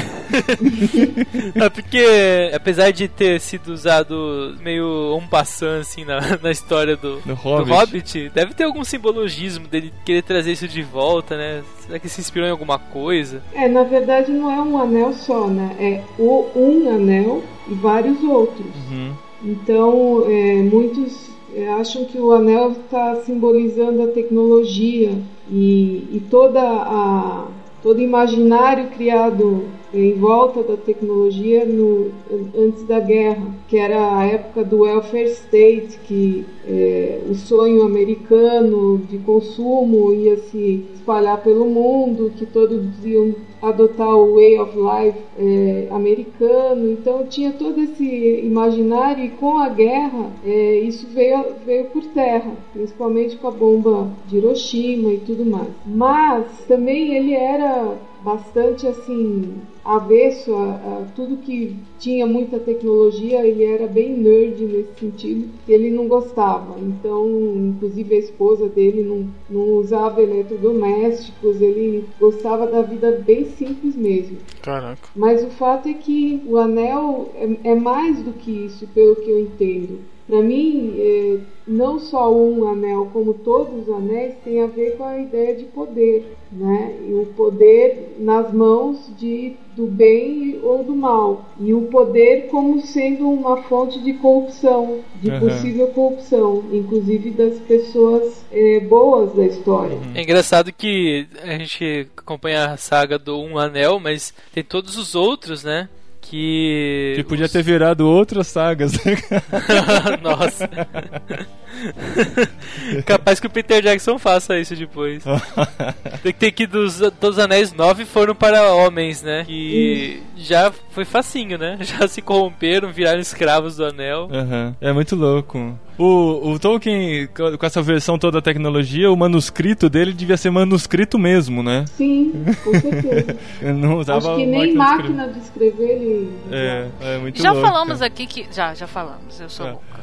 É porque, apesar de ter sido usado meio um passant assim na, na história do, Do do Hobbit. Hobbit, deve ter algum simbologismo dele querer trazer isso de volta, né? Será que se inspirou em alguma coisa? É, na verdade não é um anel só, né? É o, um anel e vários outros. Uhum. Então, é, muitos é, acham que o anel está simbolizando a tecnologia e, e toda a, todo o imaginário criado em volta da tecnologia no, antes da guerra, que era a época do welfare state, que é, o sonho americano de consumo ia se espalhar pelo mundo, que todos iam adotar o way of life é, americano. Então tinha todo esse imaginário, e com a guerra é, isso veio, veio por terra, principalmente com a bomba de Hiroshima e tudo mais. Mas também ele era bastante assim avesso a, a tudo que tinha muita tecnologia. Ele era bem nerd nesse sentido, ele não gostava. Então, inclusive a esposa dele não, não usava eletrodomésticos, ele gostava da vida bem simples mesmo. Caraca. Mas o fato é que o anel é, é mais do que isso, pelo que eu entendo. Para mim, é, não só um anel, como todos os anéis, tem a ver com a ideia de poder, né? E o poder nas mãos de, do bem ou do mal. E o poder como sendo uma fonte de corrupção, de Uhum. possível corrupção, inclusive das pessoas é, boas da história. É engraçado que a gente acompanha a saga do Um Anel, mas tem todos os outros, né? Que... Que podia os... ter virado outras sagas. Nossa. Capaz que o Peter Jackson faça isso depois. Tem que ter que dos, dos anéis nove foram para homens, né? Que já foi facinho, né? Já se corromperam, viraram escravos do anel. Uhum. É muito louco. O, o Tolkien, com essa versão toda da tecnologia, o manuscrito dele devia ser manuscrito mesmo, né? Sim, com certeza. Eu não usava Acho que nem máquina de escrever ele... É, é muito Já louco. falamos aqui que... Já, já falamos, eu sou É. louca.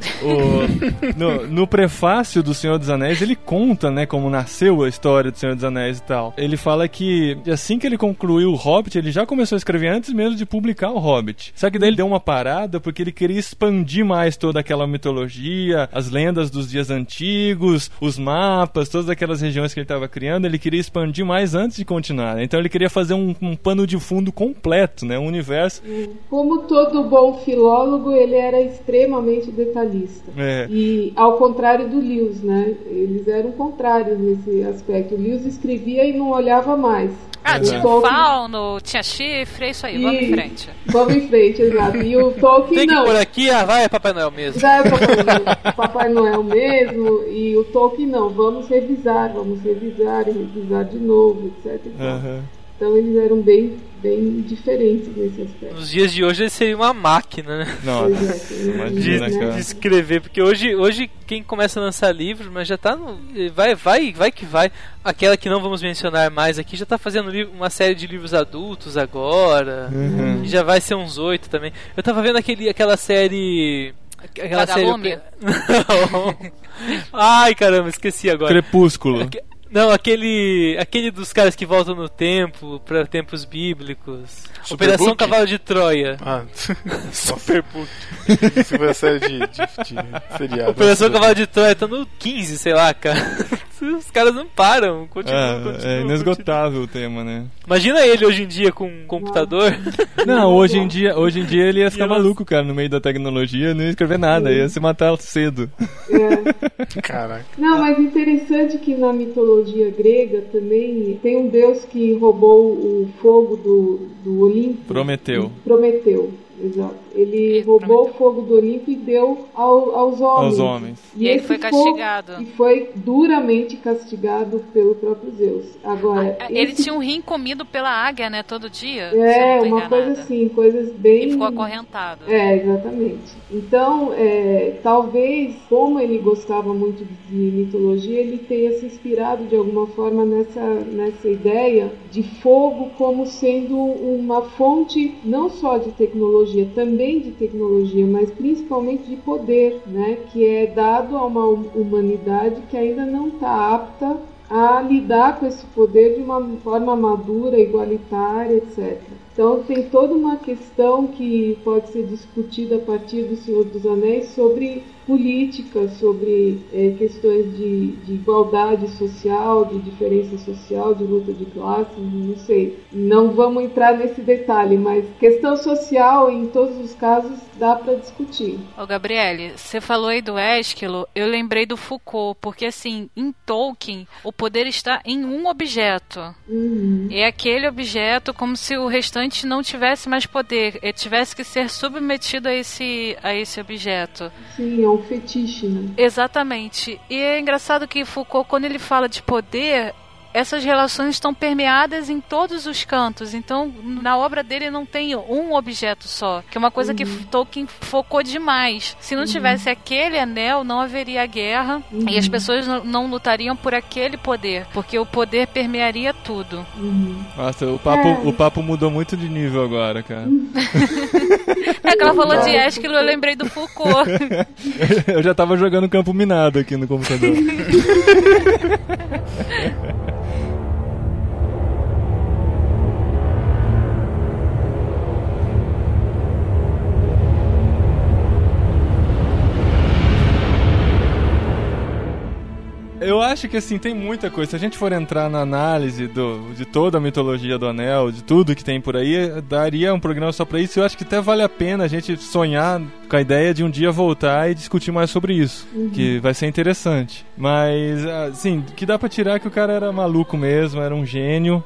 O, no, no prefácio do Senhor dos Anéis, ele conta, né, como nasceu a história do Senhor dos Anéis e tal. Ele fala que assim que ele concluiu o Hobbit, ele já começou a escrever antes mesmo de publicar o Hobbit. Só que daí ele deu uma parada porque ele queria expandir mais toda aquela mitologia, as lendas dos dias antigos, os mapas, todas aquelas regiões que ele estava criando. Ele queria expandir mais antes de continuar. Então ele queria fazer um, um pano de fundo completo, né, um universo. Como todo bom filólogo, ele era extremamente detalhista. É. E ao contrário do Lewis, né? Eles eram contrários nesse aspecto. O Lewis escrevia e não olhava mais. Ah, O tinha um Tolkien- fauno, tinha chifre, é isso aí, vamos E- em frente. Vamos em frente, exato. E o Tolkien Tem que não. por aqui, ah, vai, é Papai Noel mesmo. Já é Papai Noel, Papai Noel mesmo. E o Tolkien não. Vamos revisar, vamos revisar e revisar de novo, etc. e tal. Uhum. Então eles eram bem, bem diferentes nesse aspecto. Nos dias de hoje ele seria uma máquina, né? Nossa, Pois é, imagina, né? cara. De escrever, porque hoje, hoje quem começa a lançar livros, mas já tá no, vai, vai, vai que vai. Aquela que não vamos mencionar mais aqui já tá fazendo li- uma série de livros adultos agora. Uhum. E já vai ser uns oito também. Eu tava vendo aquele, aquela série. Aquela Vagalume? série. Não. Ai, caramba, esqueci agora. Crepúsculo. Aque- Não, aquele. Aquele dos caras que voltam no tempo, pra tempos bíblicos. Superbook? Operação Cavalo de Troia. Ah, Superbook. isso foi a série de, de, de seriado. Operação Cavalo de Troia tá no quinze, sei lá, cara. Os caras não param, continuam, É, continuam, é continuam. inesgotável o tema, né? Imagina ele hoje em dia com um computador. Não, hoje em dia, hoje em dia ele ia ficar E elas- maluco, cara, no meio da tecnologia, não ia escrever nada, ia se matar cedo. É. Caraca. Não, mas interessante que na mitologia grega também tem um deus que roubou o fogo do, do Olimpo. Prometeu. Prometeu, exato. Ele Isso, roubou Prometeu. o fogo do Olimpo e deu ao- aos homens. Aos homens. E ele esse foi fogo- castigado. E foi duramente castigado pelo próprio Zeus. Agora, Ah, Ele esse- tinha um rim comido pela águia, né, todo dia. se É, eu não tô uma coisa enganada. assim, coisas bem... E ficou acorrentado. É, exatamente. Então, é, talvez, como ele gostava muito de mitologia, ele tenha se inspirado de alguma forma nessa, nessa ideia de fogo como sendo uma fonte não só de tecnologia, também de tecnologia, mas principalmente de poder, né? Que é dado a uma humanidade que ainda não está apta a lidar com esse poder de uma forma madura, igualitária, etcétera. Então tem toda uma questão que pode ser discutida a partir do Senhor dos Anéis sobre política, sobre é, questões de, de igualdade social, de diferença social, de luta de classes, não sei. Não vamos entrar nesse detalhe, mas questão social, em todos os casos, dá para discutir. Ô, Gabriele, você falou aí do Ésquilo, eu lembrei do Foucault, porque assim, em Tolkien, o poder está em um objeto. Uhum. É aquele objeto como se o restante não tivesse mais poder, ele tivesse que ser submetido a esse, a esse objeto. Sim, é um fetiche, né? Exatamente. E é engraçado que Foucault, quando ele fala de poder, essas relações estão permeadas em todos os cantos. Então, na obra dele não tem um objeto só, que é uma coisa uhum. que Tolkien focou demais. Se não uhum. tivesse aquele anel, não haveria guerra uhum. e as pessoas não, não lutariam por aquele poder, porque o poder permearia tudo. Uhum. Nossa, o papo, é. o papo mudou muito de nível agora, cara. É que ela falou de Ésquilo, eu lembrei do Foucault. Eu já tava jogando campo minado aqui no computador. Eu acho que, assim, tem muita coisa. Se a gente for entrar na análise do, de toda a mitologia do Anel, de tudo que tem por aí, daria um programa só pra isso. Eu acho que até vale a pena a gente sonhar com a ideia de um dia voltar e discutir mais sobre isso, uhum. que vai ser interessante. Mas, assim, que dá pra tirar que o cara era maluco mesmo, era um gênio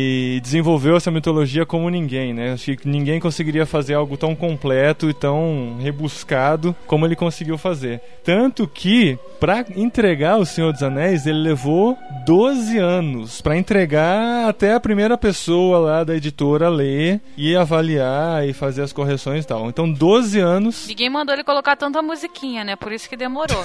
e desenvolveu essa mitologia como ninguém, né? Acho que ninguém conseguiria fazer algo tão completo e tão rebuscado como ele conseguiu fazer. Tanto que, pra entregar o Senhor dos Anéis, ele levou doze anos pra entregar até a primeira pessoa lá da editora ler e avaliar e fazer as correções e tal. Então, doze anos. Ninguém mandou ele colocar tanta musiquinha, né? Por isso que demorou.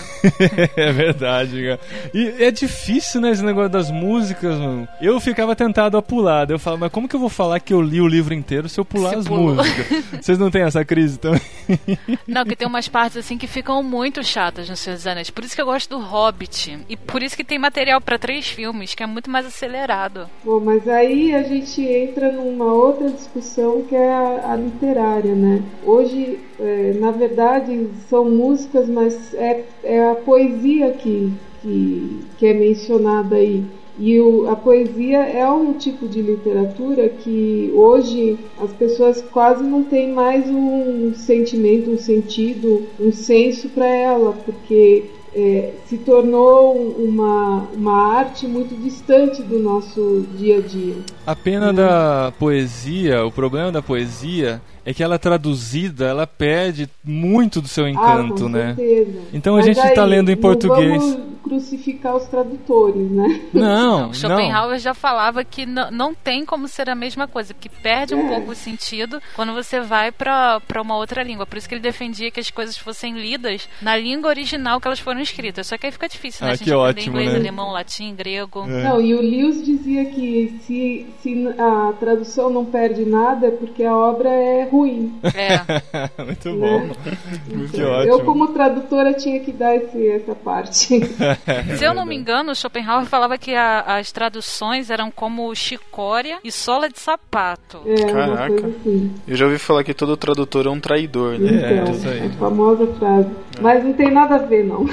É verdade, cara. E é difícil, né, esse negócio das músicas, mano. Eu ficava tentado a pular. Eu falava, mas como que eu vou falar que eu li o livro inteiro se eu pular Você as pulou. músicas? Vocês não têm essa crise também? Não, que tem umas partes assim que ficam muito chatas no Senhor dos Anéis. Por isso que eu gosto do Hobbit. E por isso que tem material pra três filmes, que é muito mais acelerado. Bom, mas aí a gente entra numa outra discussão que é a, a literária, né? Hoje, é, na verdade, são músicas, mas é, é a poesia que, que, que é mencionada aí. E o, a poesia é um tipo de literatura que hoje as pessoas quase não têm mais um sentimento, um sentido, um senso para ela, porque é, se tornou uma, uma arte muito distante do nosso dia a dia. A pena né? da poesia, o problema da poesia é que ela traduzida, ela perde muito do seu encanto, ah, com né? certeza. Então a Mas gente aí, está lendo em português. Não vamos crucificar os tradutores, né? Não, não. Schopenhauer já falava que não, não tem como ser a mesma coisa, que perde é. um pouco o sentido quando você vai para uma outra língua. Por isso que ele defendia que as coisas fossem lidas na língua original que elas foram escritas. Só que aí fica difícil, né? Ah, a gente que aprender ótimo, inglês, né? alemão, latim, grego. É. Não, e o Lewis dizia que se, se a tradução não perde nada é porque a obra é ruim. É. Muito bom. Né? Que então, ótimo. eu, como tradutora, tinha que dar esse, essa parte. Se eu não me engano, Schopenhauer falava que a, as traduções eram como chicória e sola de sapato. É, Caraca. uma coisa assim. Eu já ouvi falar que todo tradutor é um traidor, né? Então, É, isso aí. a famosa frase. Mas não tem nada a ver, não.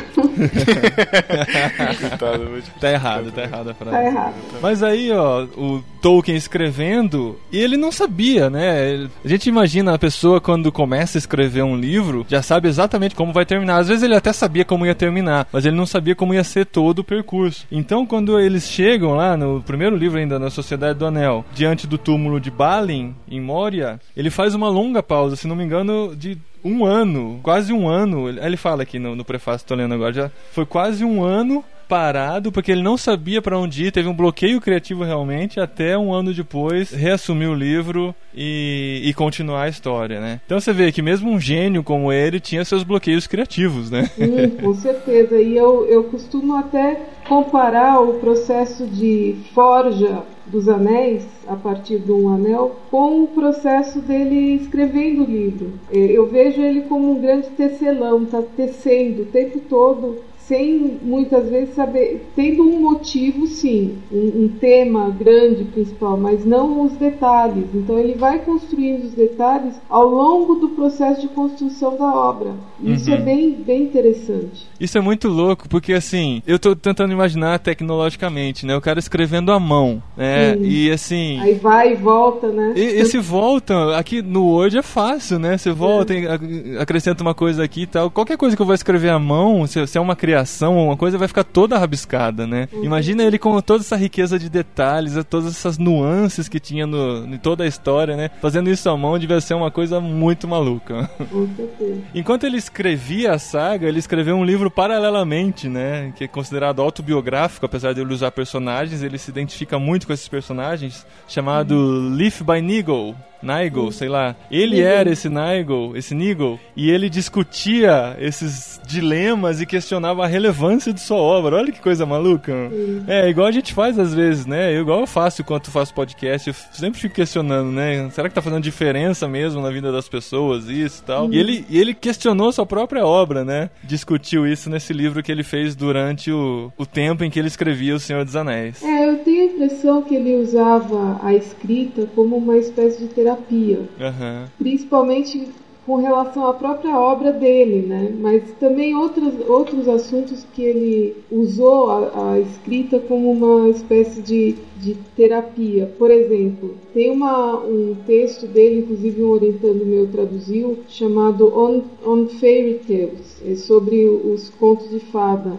Tá errado, tá errado a frase. Tá errado. Mas aí, ó, o Tolkien escrevendo, e ele não sabia, né? A gente imagina a pessoa quando começa a escrever um livro, já sabe exatamente como vai terminar. Às vezes ele até sabia como ia terminar, mas ele não sabia como ia ser todo o percurso. Então, quando eles chegam lá no primeiro livro ainda, na Sociedade do Anel, diante do túmulo de Balin, em Moria, ele faz uma longa pausa, se não me engano, de um ano, quase um ano. Ele fala aqui no, no prefácio, tô lendo agora, já foi quase um ano parado, porque ele não sabia para onde ir, teve um bloqueio criativo realmente, até um ano depois reassumir o livro e, e continuar a história, né? Então você vê que mesmo um gênio como ele tinha seus bloqueios criativos, né? Sim, com certeza. E eu, eu costumo até comparar o processo de forja dos anéis, a partir de um anel, com o processo dele escrevendo o livro. Eu vejo ele como um grande tecelão, tá tecendo o tempo todo, sem muitas vezes saber, tendo um motivo sim, um, um tema grande principal, mas não os detalhes. Então ele vai construindo os detalhes ao longo do processo de construção da obra. Isso uhum. é bem, bem interessante. Isso é muito louco, porque assim, eu tô tentando imaginar tecnologicamente, né? O cara escrevendo à mão, né? Sim. E assim... Aí vai e volta, né? E, esse volta, aqui no Word é fácil, né? Você volta, é. acrescenta uma coisa aqui e tal. Qualquer coisa que eu vou escrever à mão, se, se é uma criação, inspiração, uma coisa vai ficar toda rabiscada, né? Uhum. Imagina ele com toda essa riqueza de detalhes, todas essas nuances que tinha no, em toda a história, né? Fazendo isso à mão devia ser uma coisa muito maluca. Com certeza. Enquanto ele escrevia a saga, ele escreveu um livro paralelamente, né? Que é considerado autobiográfico, apesar de ele usar personagens, ele se identifica muito com esses personagens, chamado uhum. Leaf by Nigel. Nigel, uhum. sei lá. Ele uhum. era esse Nigel, esse Nigel, e ele discutia esses dilemas e questionava a relevância de sua obra. Olha que coisa maluca. Uhum. É, igual a gente faz às vezes, né? Eu, igual eu faço enquanto eu faço podcast, eu sempre fico questionando, né? Será que tá fazendo diferença mesmo na vida das pessoas, isso e tal? Uhum. E, ele, e ele questionou sua própria obra, né? Discutiu isso nesse livro que ele fez durante o, o tempo em que ele escrevia O Senhor dos Anéis. É, eu tenho a impressão que ele usava a escrita como uma espécie de terapia. Uhum. Principalmente com relação à própria obra dele, né? Mas também outros, outros assuntos que ele usou a, a escrita como uma espécie de, de terapia. Por exemplo, tem uma, um texto dele, inclusive um orientando meu traduziu, chamado On, On Fairy Tales, é sobre os contos de fada.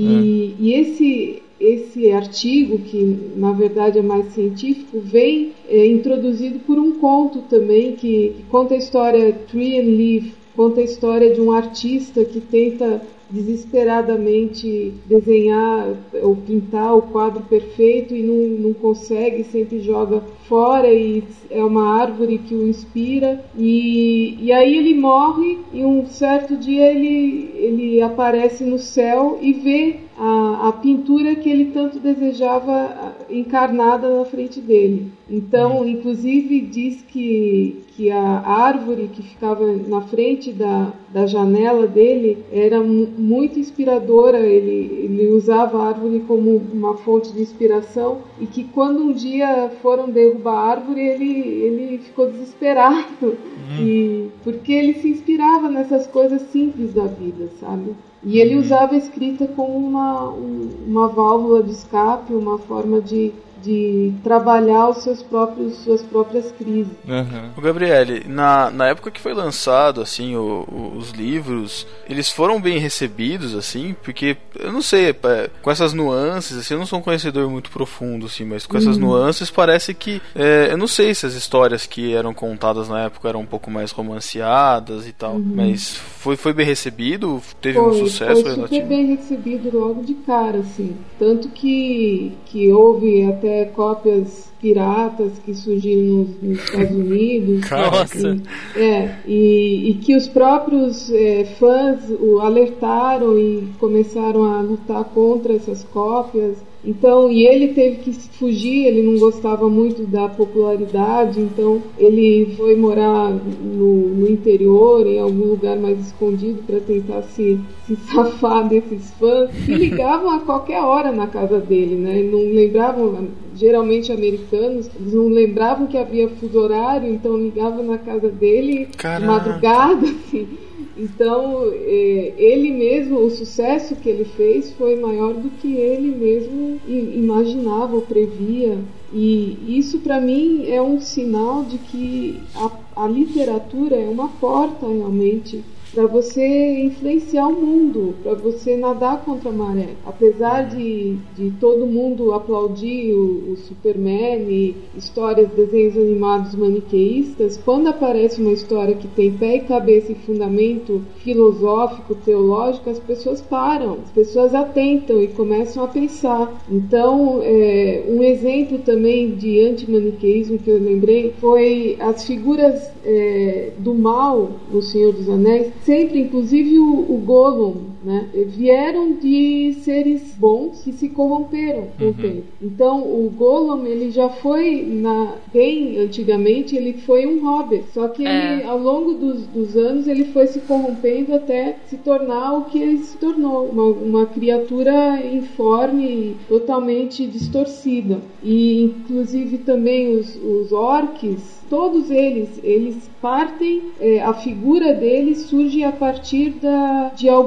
E, é. e esse... Esse artigo, que na verdade é mais científico, vem é, introduzido por um conto também, que, que conta a história Tree and Leaf, conta a história de um artista que tenta desesperadamente desenhar ou pintar o quadro perfeito e não, não consegue, sempre joga fora, e é uma árvore que o inspira, e, e aí ele morre, e um certo dia ele, ele aparece no céu e vê a, a pintura que ele tanto desejava encarnada na frente dele. Então, inclusive, diz que, que a árvore que ficava na frente da, da janela dele era m- muito inspiradora, ele, ele usava a árvore como uma fonte de inspiração, e que quando um dia foram derrubar a árvore, ele, ele ficou desesperado, hum. e, porque ele se inspirava nessas coisas simples da vida, sabe? E ele usava a escrita como uma, um, uma válvula de escape, uma forma de, de trabalhar os seus próprios, suas próprias crises. Uhum. O Gabriele, na, na época que foi lançado assim, o, o, os livros, eles foram bem recebidos, assim, porque, eu não sei, com essas nuances, assim, eu não sou um conhecedor muito profundo, assim, mas com essas uhum. nuances parece que, é, eu não sei se as histórias que eram contadas na época eram um pouco mais romanceadas e tal, uhum. mas foi, foi bem recebido? Teve foi, um sucesso foi relativo? Foi super bem recebido logo de cara, assim, tanto que, que houve até cópias piratas que surgiram nos, nos Estados Unidos. Nossa! E, é, e, e que os próprios é, fãs o alertaram e começaram a lutar contra essas cópias. Então, e ele teve que fugir, ele não gostava muito da popularidade, então ele foi morar no, no interior, em algum lugar mais escondido, para tentar se, se safar desses fãs, que ligavam a qualquer hora na casa dele, né? Não lembravam, geralmente americanos, eles não lembravam que havia fuso horário, então ligavam na casa dele de madrugada, assim. Então, ele mesmo, o sucesso que ele fez foi maior do que ele mesmo imaginava ou previa. E isso, para mim, é um sinal de que a, a literatura é uma porta, realmente, para você influenciar o mundo, para você nadar contra a maré. Apesar de, de todo mundo aplaudir o, o Superman e histórias, desenhos animados maniqueístas, quando aparece uma história que tem pé e cabeça e fundamento filosófico, teológico, as pessoas param, as pessoas atentam e começam a pensar. Então, é, um exemplo também de antimaniqueísmo que eu lembrei foi as figuras é, do mal no Senhor dos Anéis. Sempre, inclusive o, o Gollum, né, vieram de seres bons que se corromperam com uhum. o tempo. Então, o Gollum, ele já foi, na, bem antigamente, ele foi um hobbit. Só que ele, é. ao longo dos, dos anos, ele foi se corrompendo até se tornar o que ele se tornou. Uma, uma criatura informe, totalmente distorcida. E, inclusive, também os, os orcs, todos eles, eles partem, é, a figura deles surge a partir da, de alguma coisa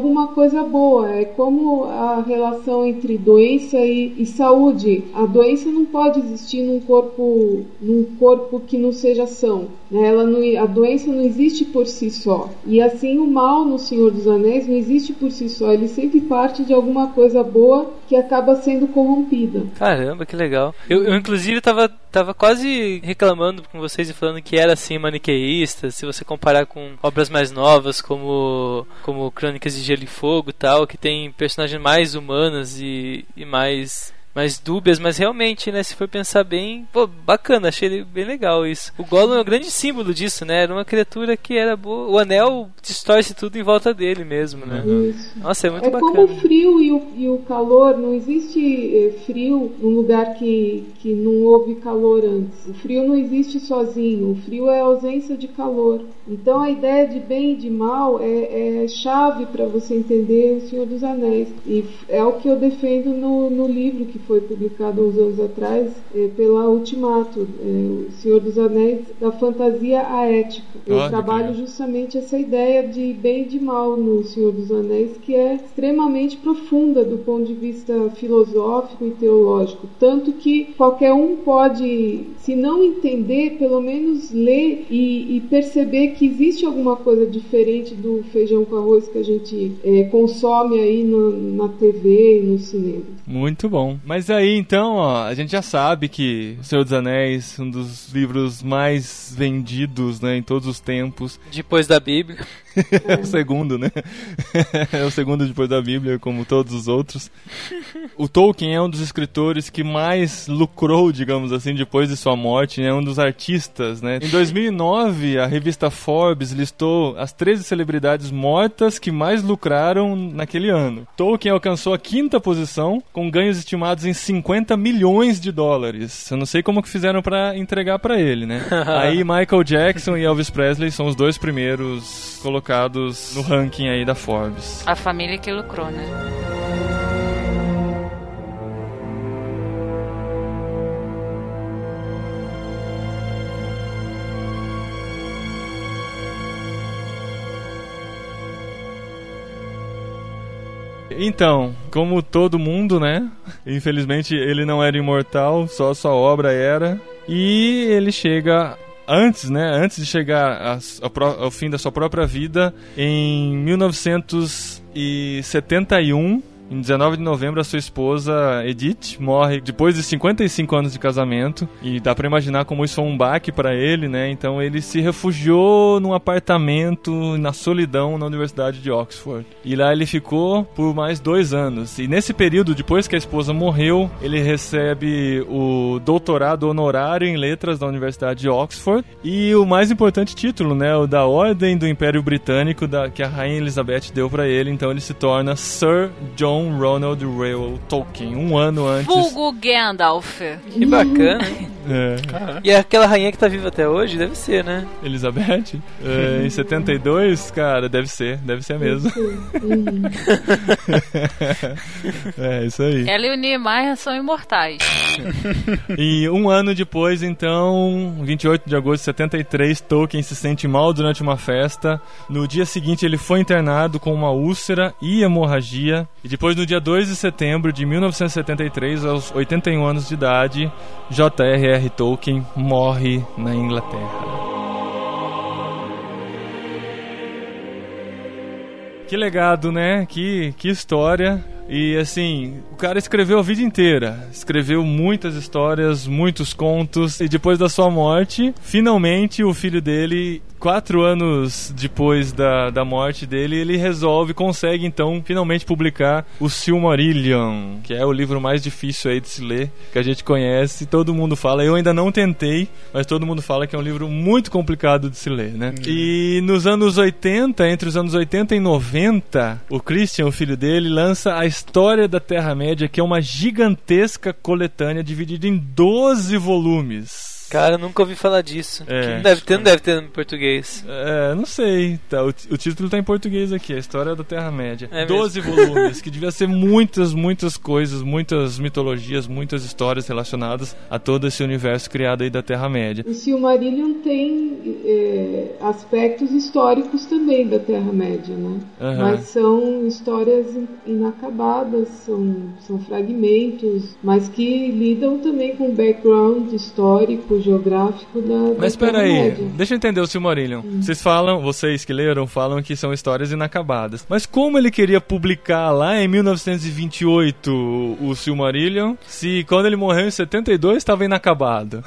coisa boa. É como a relação entre doença e, e saúde. A doença não pode existir num corpo, num corpo que não seja são. Né? Ela não, a doença não existe por si só. E assim o mal no Senhor dos Anéis não existe por si só. Ele sempre parte de alguma coisa boa que acaba sendo corrompida. Caramba, que legal. Eu, eu inclusive tava, tava quase reclamando com vocês e falando que era assim maniqueísta, se você comparar com obras mais novas como, como Crônicas de Gelo e Fogo e tal, que tem personagens mais humanas e, e mais... mais dúbias, mas realmente, né, se for pensar bem, pô, bacana, achei bem legal isso. O Gollum é um grande símbolo disso, né, era uma criatura que era boa, o anel distorce tudo em volta dele mesmo, né. Isso. Nossa, é muito é bacana. É como o frio e o, e o calor, não existe eh, frio num lugar que, que não houve calor antes. O frio não existe sozinho, o frio é a ausência de calor. Então a ideia de bem e de mal é, é chave para você entender o Senhor dos Anéis. E é o que eu defendo no, no livro que foi publicado há uns anos atrás é, pela Ultimato, é, o Senhor dos Anéis, da fantasia à ética. Eu Olha, trabalho cara. justamente essa ideia de bem e de mal no Senhor dos Anéis, que é extremamente profunda do ponto de vista filosófico e teológico. Tanto que qualquer um pode, se não entender, pelo menos ler e, e perceber que existe alguma coisa diferente do feijão com arroz que a gente é, consome aí no, na T V e no cinema. Muito bom. Mas aí, então, ó, a gente já sabe que O Senhor dos Anéis, um dos livros mais vendidos, né, em todos os tempos. Depois da Bíblia. É o segundo, né? É o segundo depois da Bíblia, como todos os outros. O Tolkien é um dos escritores que mais lucrou, digamos assim, depois de sua morte, é né? um dos artistas, né? Em dois mil e nove, a revista Forbes listou as treze celebridades mortas que mais lucraram naquele ano. Tolkien alcançou a quinta posição, com ganhos estimados em cinquenta milhões de dólares. Eu não sei como que fizeram pra entregar pra ele, né? Aí Michael Jackson e Elvis Presley são os dois primeiros colocados no ranking aí da Forbes. A família que lucrou, né? Então, como todo mundo, né? Infelizmente ele não era imortal, só sua obra era. E ele chega antes, né? Antes de chegar a, a, ao fim da sua própria vida, em mil novecentos e setenta e um. Em dezenove de novembro, a sua esposa, Edith, morre depois de cinquenta e cinco anos de casamento. E dá pra imaginar como isso foi um baque pra ele, né? Então ele se refugiou num apartamento na solidão na Universidade de Oxford. E lá ele ficou por mais dois anos. E nesse período, depois que a esposa morreu, ele recebe o doutorado honorário em letras da Universidade de Oxford. E o mais importante título, né? O da Ordem do Império Britânico, da, que a Rainha Elizabeth deu pra ele. Então ele se torna Sir John Ronald Reuel Tolkien, um ano antes. Vulgo Gandalf. Que bacana, hein? É. E aquela rainha que tá viva até hoje, deve ser, né? Elizabeth? É, em setenta e dois, cara, deve ser, deve ser mesmo. É, isso aí. Ela e o Niemeyer são imortais. E um ano depois, então, vinte e oito de agosto de setenta e três, Tolkien se sente mal durante uma festa. No dia seguinte, ele foi internado com uma úlcera e hemorragia. E depois, no dia dois de setembro de mil novecentos e setenta e três, aos oitenta e um anos de idade, J R R Tolkien morre na Inglaterra. Que legado, né? Que, que história. E assim, o cara escreveu a vida inteira, escreveu muitas histórias, muitos contos, e depois da sua morte, finalmente o filho dele, quatro anos depois da, da morte dele, ele resolve, consegue então finalmente publicar o Silmarillion, que é o livro mais difícil aí de se ler, que a gente conhece, todo mundo fala, eu ainda não tentei, mas todo mundo fala que é um livro muito complicado de se ler, né? Uhum. E nos anos oitenta, entre os anos oitenta e noventa, o Christian, o filho dele, lança a História da Terra-média, que é uma gigantesca coletânea dividida em doze volumes. Cara, nunca ouvi falar disso. É. Não deve ter, não deve ter em português. É, não sei. Tá, o, o título tá em português aqui, a história da Terra-média. É doze volumes, que devia ser muitas, muitas coisas, muitas mitologias, muitas histórias relacionadas a todo esse universo criado aí da Terra-média. O Silmarillion tem é, aspectos históricos também da Terra-média, né? Uhum. Mas são histórias inacabadas, são, são fragmentos, mas que lidam também com o background histórico, geográfico da, Mas da espera aí, Terra-média. deixa eu entender o Silmarillion. Hum. Vocês falam, vocês que leram, falam que são histórias inacabadas. Mas como ele queria publicar lá em mil novecentos e vinte e oito o Silmarillion, se quando ele morreu em setenta e dois estava inacabado?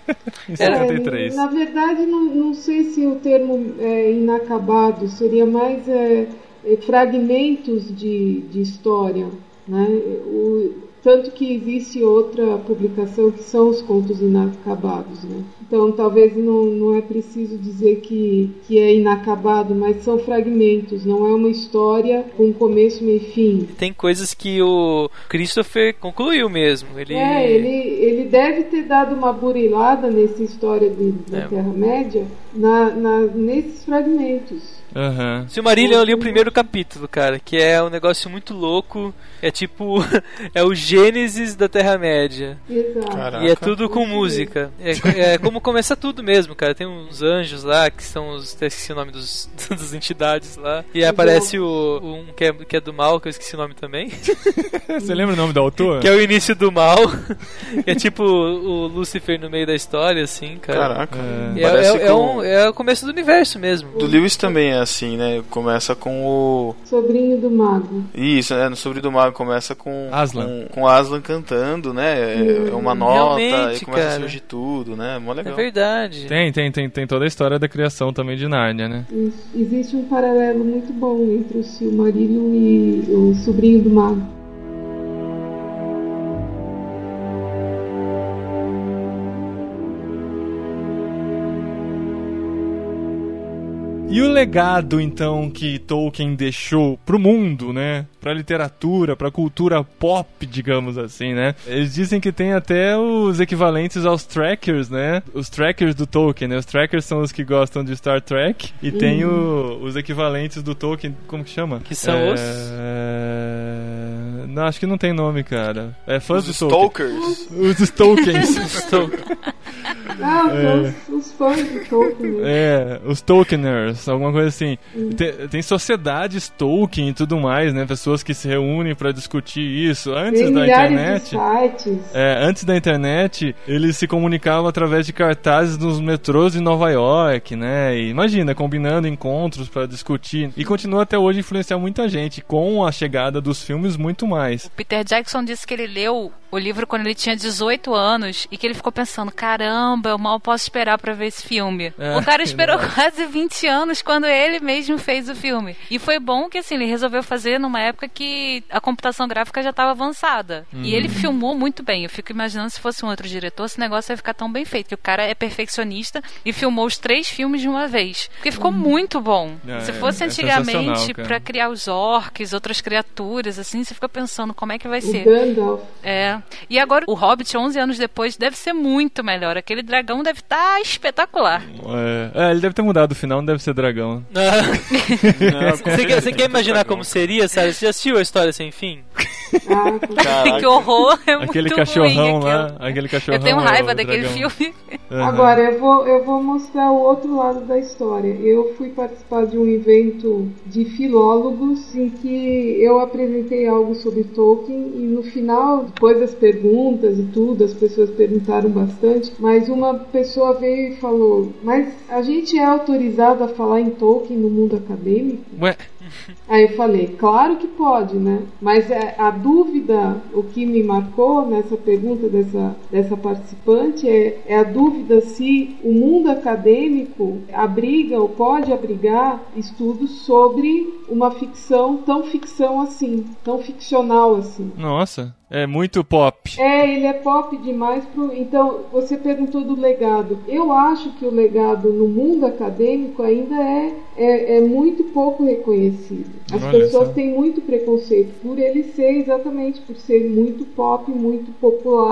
Em setenta e três. É, na verdade, não, não sei se o termo é inacabado, seria mais é, é, fragmentos de, de história, né? O, tanto que existe outra publicação que são os contos inacabados, né? Então talvez não, não é preciso dizer que, que é inacabado, mas são fragmentos, não é uma história com começo, meio e fim. Tem coisas que o Christopher concluiu mesmo. Ele... É, ele, ele deve ter dado uma burilada nessa história de, da é. Terra-média na, na, nesses fragmentos. Uhum. Silmarillion, eu li o primeiro capítulo, cara, que é um negócio muito louco. É tipo, é o Gênesis da Terra-média. Exato. Caraca. E é tudo com música. É, é como começa tudo mesmo, cara. Tem uns anjos lá, que são os... Eu esqueci o nome dos, das entidades lá. E aí aparece o, um que é, que é do mal, que eu esqueci o nome também. Você lembra o nome do autor? Que é o início do mal. É tipo o Lúcifer no meio da história, assim, cara. Caraca. É, é, é, é, com... um, é o começo do universo mesmo. Do Lewis também é assim, né? Começa com o... Sobrinho do Mago. Isso, né? No Sobrinho do Mago começa com Aslan. Com, com Aslan cantando, né? É, é uma nota, Realmente, e começa cara. a surgir tudo, né? Mó legal. É verdade. Tem, tem, tem, tem toda a história da criação também de Nárnia, né? Isso. Existe um paralelo muito bom entre o Silmarillion e o Sobrinho do Mago. E o legado, então, que Tolkien deixou pro mundo, né? Pra literatura, pra cultura pop, digamos assim, né? Eles dizem que tem até os equivalentes aos trackers, né? Os trackers do Tolkien, né? Os trackers são os que gostam de Star Trek. E uhum. tem o, os equivalentes do Tolkien, como que chama? Que são é... os... Não, acho que não tem nome, cara. É fãs os do Tolkien. Stalkers. Os Tolkiens. Os Tolkien. Ah, É. os, os fãs do Tolkien. É, os Tolkieners, alguma coisa assim. Tem, tem sociedades Tolkien e tudo mais, né? Pessoas que se reúnem pra discutir isso. Antes Tem da milhares internet. de sites. É, antes da internet, eles se comunicavam através de cartazes nos metrôs de Nova York, né? E imagina, combinando encontros pra discutir. E continua até hoje a influenciar muita gente, com a chegada dos filmes, muito mais. O Peter Jackson disse que ele leu o livro quando ele tinha dezoito anos e que ele ficou pensando, caramba, eu mal posso esperar pra ver esse filme. É, o cara esperou verdade. quase vinte anos quando ele mesmo fez o filme. E foi bom que assim, ele resolveu fazer numa época que a computação gráfica já estava avançada. Hum. E ele filmou muito bem. Eu fico imaginando se fosse um outro diretor, esse negócio ia ficar tão bem feito, que o cara é perfeccionista e filmou os três filmes de uma vez. Porque ficou hum. muito bom. É, se fosse é antigamente cara. pra criar os orcs, outras criaturas, assim, você fica pensando como é que vai O ser. Gandalf. É. E agora o Hobbit, onze anos depois, deve ser muito melhor. Aquele dragão deve estar espetacular. É, é, ele deve ter mudado o final, não deve ser dragão. Não, você, quer, você quer imaginar como seria, sabe? Você já assistiu A História Sem Fim? Ah, que horror! É Aquele muito cachorrão ruim lá, aquilo. aquele cachorrão. Eu tenho raiva o daquele dragão. filme. Uhum. Agora, eu vou, eu vou mostrar o outro lado da história. Eu fui participar de um evento de filólogos em que eu apresentei algo sobre Tolkien e no final, depois das perguntas e tudo, as pessoas perguntaram bastante, mas uma pessoa veio e falou, mas a gente é autorizado a falar em Tolkien no mundo acadêmico? Ué? Aí eu falei, claro que pode, né? Mas a, a dúvida, o que me marcou nessa pergunta dessa, dessa participante é, é a dúvida se o mundo acadêmico abriga ou pode abrigar estudos sobre uma ficção tão ficção assim, tão ficcional assim. Nossa, é muito pop. É, ele é pop demais pro... Então, você perguntou do legado. Eu acho que o legado no mundo acadêmico ainda é, é, é muito pouco reconhecido. As Olha pessoas só. têm muito preconceito por ele ser, exatamente por ser muito pop, muito popular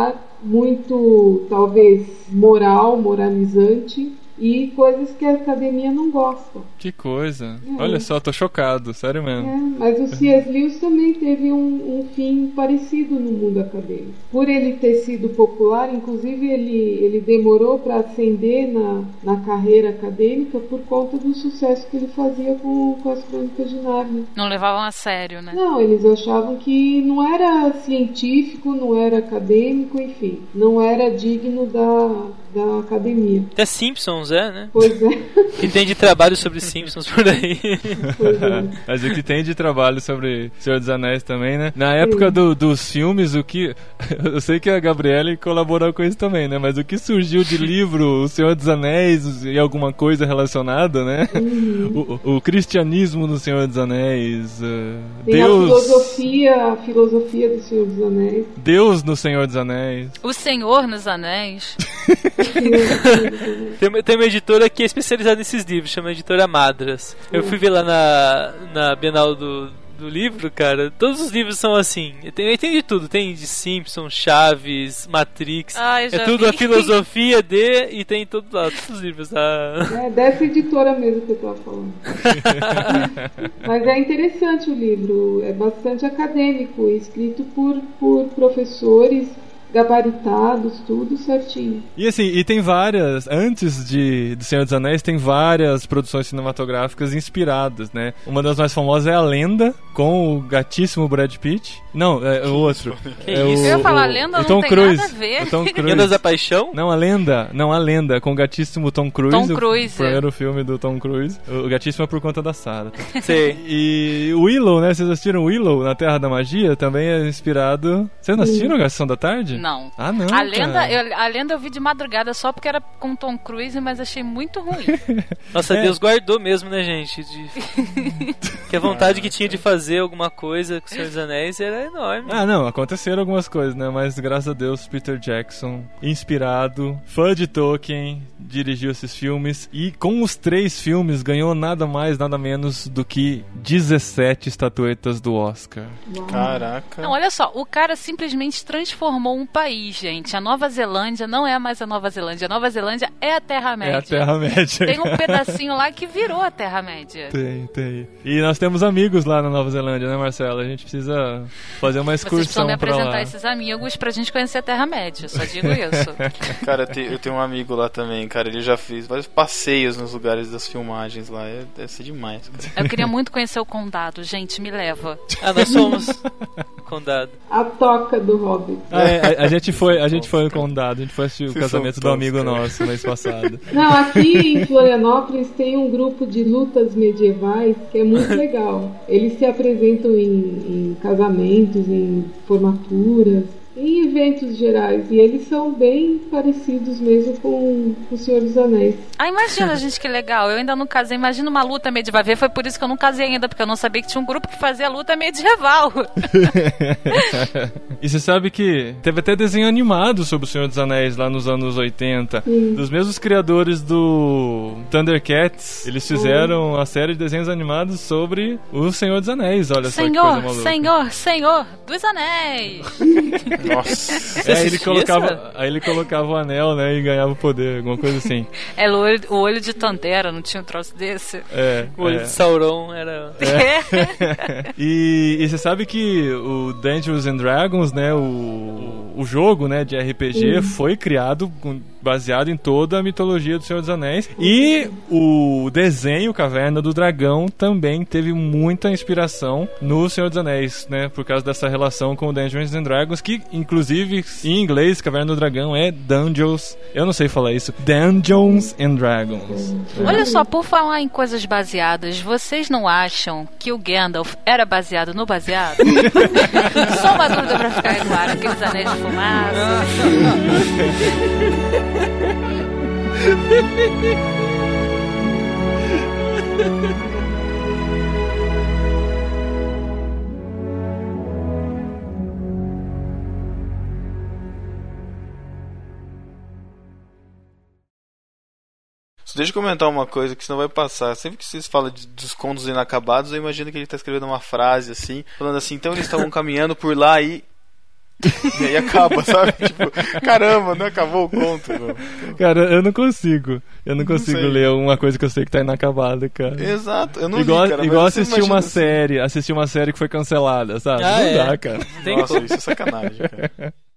muito, talvez, moral, moralizante, e coisas que a academia não gosta. Que coisa. É. Olha só, tô chocado, sério mesmo. É, mas o C S. Lewis também teve um, um fim parecido no mundo acadêmico. Por ele ter sido popular, inclusive ele, ele demorou para ascender na, na carreira acadêmica por conta do sucesso que ele fazia com, com as Crônicas de Nárnia. Não levavam a sério, né? Não, eles achavam que não era científico, não era acadêmico, enfim, não era digno da, da academia. Até Simpsons, é, né? Pois é. Que tem de trabalho sobre Simpsons por aí. Pois é. Mas o que tem de trabalho sobre Senhor dos Anéis também, né? Na época do, dos filmes, o que... Eu sei que a Gabriele colaborou com isso também, né? Mas o que surgiu de livro, O Senhor dos Anéis e alguma coisa relacionada, né? Uhum. O, o cristianismo no Senhor dos Anéis, uh, Tem Deus... a filosofia, a filosofia do Senhor dos Anéis. Deus no Senhor dos Anéis. O Senhor nos Anéis. Tem, uma- tem uma editora que é especializada nesses livros, chama Editora Madras. Eu fui ver lá na, na Bienal do, do livro, cara. Todos os livros são assim. Tem, tem de tudo. Tem de Simpsons, Chaves, Matrix. Ai, é já tudo vi. a filosofia de... E tem todo lá, todos os livros. Tá? É dessa editora mesmo que eu estava falando. Mas é interessante o livro, é bastante acadêmico, escrito por, por professores gabaritados, tudo certinho. E assim, e tem várias, antes de do Senhor dos Anéis, tem várias produções cinematográficas inspiradas, né? Uma das mais famosas é A Lenda, com o gatíssimo Brad Pitt. Não, é o outro. Que é isso? o, Eu ia falar, o- A Lenda o não Tom tem Cruise. nada a ver. O Tom Cruise. Lendas da Paixão? Não, A Lenda. Não, A Lenda, com o gatíssimo Tom Cruise. Tom Cruise. O primeiro filme do Tom Cruise. O gatíssimo é por conta da Sarah. Sei. E o Willow, né? Vocês assistiram Willow na Terra da Magia? Também é inspirado... Vocês não assistiram a Sessão da Tarde? Não. Ah, não, A lenda, cara. eu, a lenda eu vi de madrugada só porque era com Tom Cruise, mas achei muito ruim. Nossa, É. Deus guardou mesmo, né, gente? De... que a vontade que tinha de fazer alguma coisa com o Senhor dos Anéis era enorme. Ah, não, aconteceram algumas coisas, né? Mas graças a Deus, Peter Jackson, inspirado, fã de Tolkien, dirigiu esses filmes e com os três filmes ganhou nada mais, nada menos do que dezessete estatuetas do Oscar. Caraca. Não, olha só, o cara simplesmente transformou um país, gente. A Nova Zelândia não é mais a Nova Zelândia. A Nova Zelândia é a Terra-média. É a Terra-média. Tem um pedacinho lá que virou a Terra-média. Tem, tem. E nós temos amigos lá na Nova Zelândia, né, Marcela? A gente precisa fazer uma Vocês precisam excursão me pra apresentar lá. esses amigos pra gente conhecer a Terra-média. Só digo isso. Cara, eu te- eu tenho um amigo lá também, cara. Ele já fez vários passeios nos lugares das filmagens lá. É, deve ser demais, cara. Eu queria muito conhecer o condado. Gente, me leva. Ah, nós somos condado. A toca do Hobbit. Ah, é, a, a gente foi, a gente foi no condado, a gente foi assistir o Vocês casamento são do amigo tontos, cara. nosso mês passado. Não, aqui em Florianópolis tem um grupo de lutas medievais que é muito legal. Eles se apresentam em, em casamentos, em formaturas, em eventos gerais. E eles são bem parecidos mesmo com o Senhor dos Anéis. Ah, imagina, gente, que legal. Eu ainda não casei. Imagina uma luta medieval. Foi por isso que eu não casei ainda, porque eu não sabia que tinha um grupo que fazia luta medieval. E você sabe que teve até desenho animado sobre o Senhor dos Anéis lá nos anos oitenta. Sim. Dos mesmos criadores do Thundercats. Eles fizeram a série de desenhos animados sobre o Senhor dos Anéis. Olha só que coisa Senhor, maluca. Senhor, Senhor dos Anéis. Nossa. É, aí ele assistia colocava, essa? aí ele colocava o anel, né, e ganhava o poder, alguma coisa assim. É o olho, o olho de Tantera, não tinha um troço desse? É, O olho é. de Sauron era... E, e você sabe que o Dungeons and Dragons, né, o, o jogo, né, de R P G foi criado com- baseado em toda a mitologia do Senhor dos Anéis. E o desenho Caverna do Dragão também teve muita inspiração no Senhor dos Anéis, né, por causa dessa relação com o Dungeons and Dragons, que inclusive em inglês Caverna do Dragão é Dungeons, eu não sei falar isso, Dungeons and Dragons. Olha só, por falar em coisas baseadas, vocês não acham que o Gandalf era baseado no baseado? Só uma dúvida pra ficar claro, aqueles anéis de fumaça. Só deixa eu comentar uma coisa que senão vai passar. Sempre que vocês falam de, dos contos inacabados, eu imagino que ele tá escrevendo uma frase assim, falando assim, então eles estavam caminhando por lá e... E aí acaba, sabe? Tipo, caramba, não acabou o conto, meu. Cara, eu não consigo. Eu não consigo não ler uma coisa que eu sei que tá inacabada, cara. Exato, eu não igual, li, cara. Igual mas assistir uma assim. série, assistir uma série que foi cancelada, sabe? Ah, não é. dá, cara. Tem Nossa, como. isso é sacanagem, cara.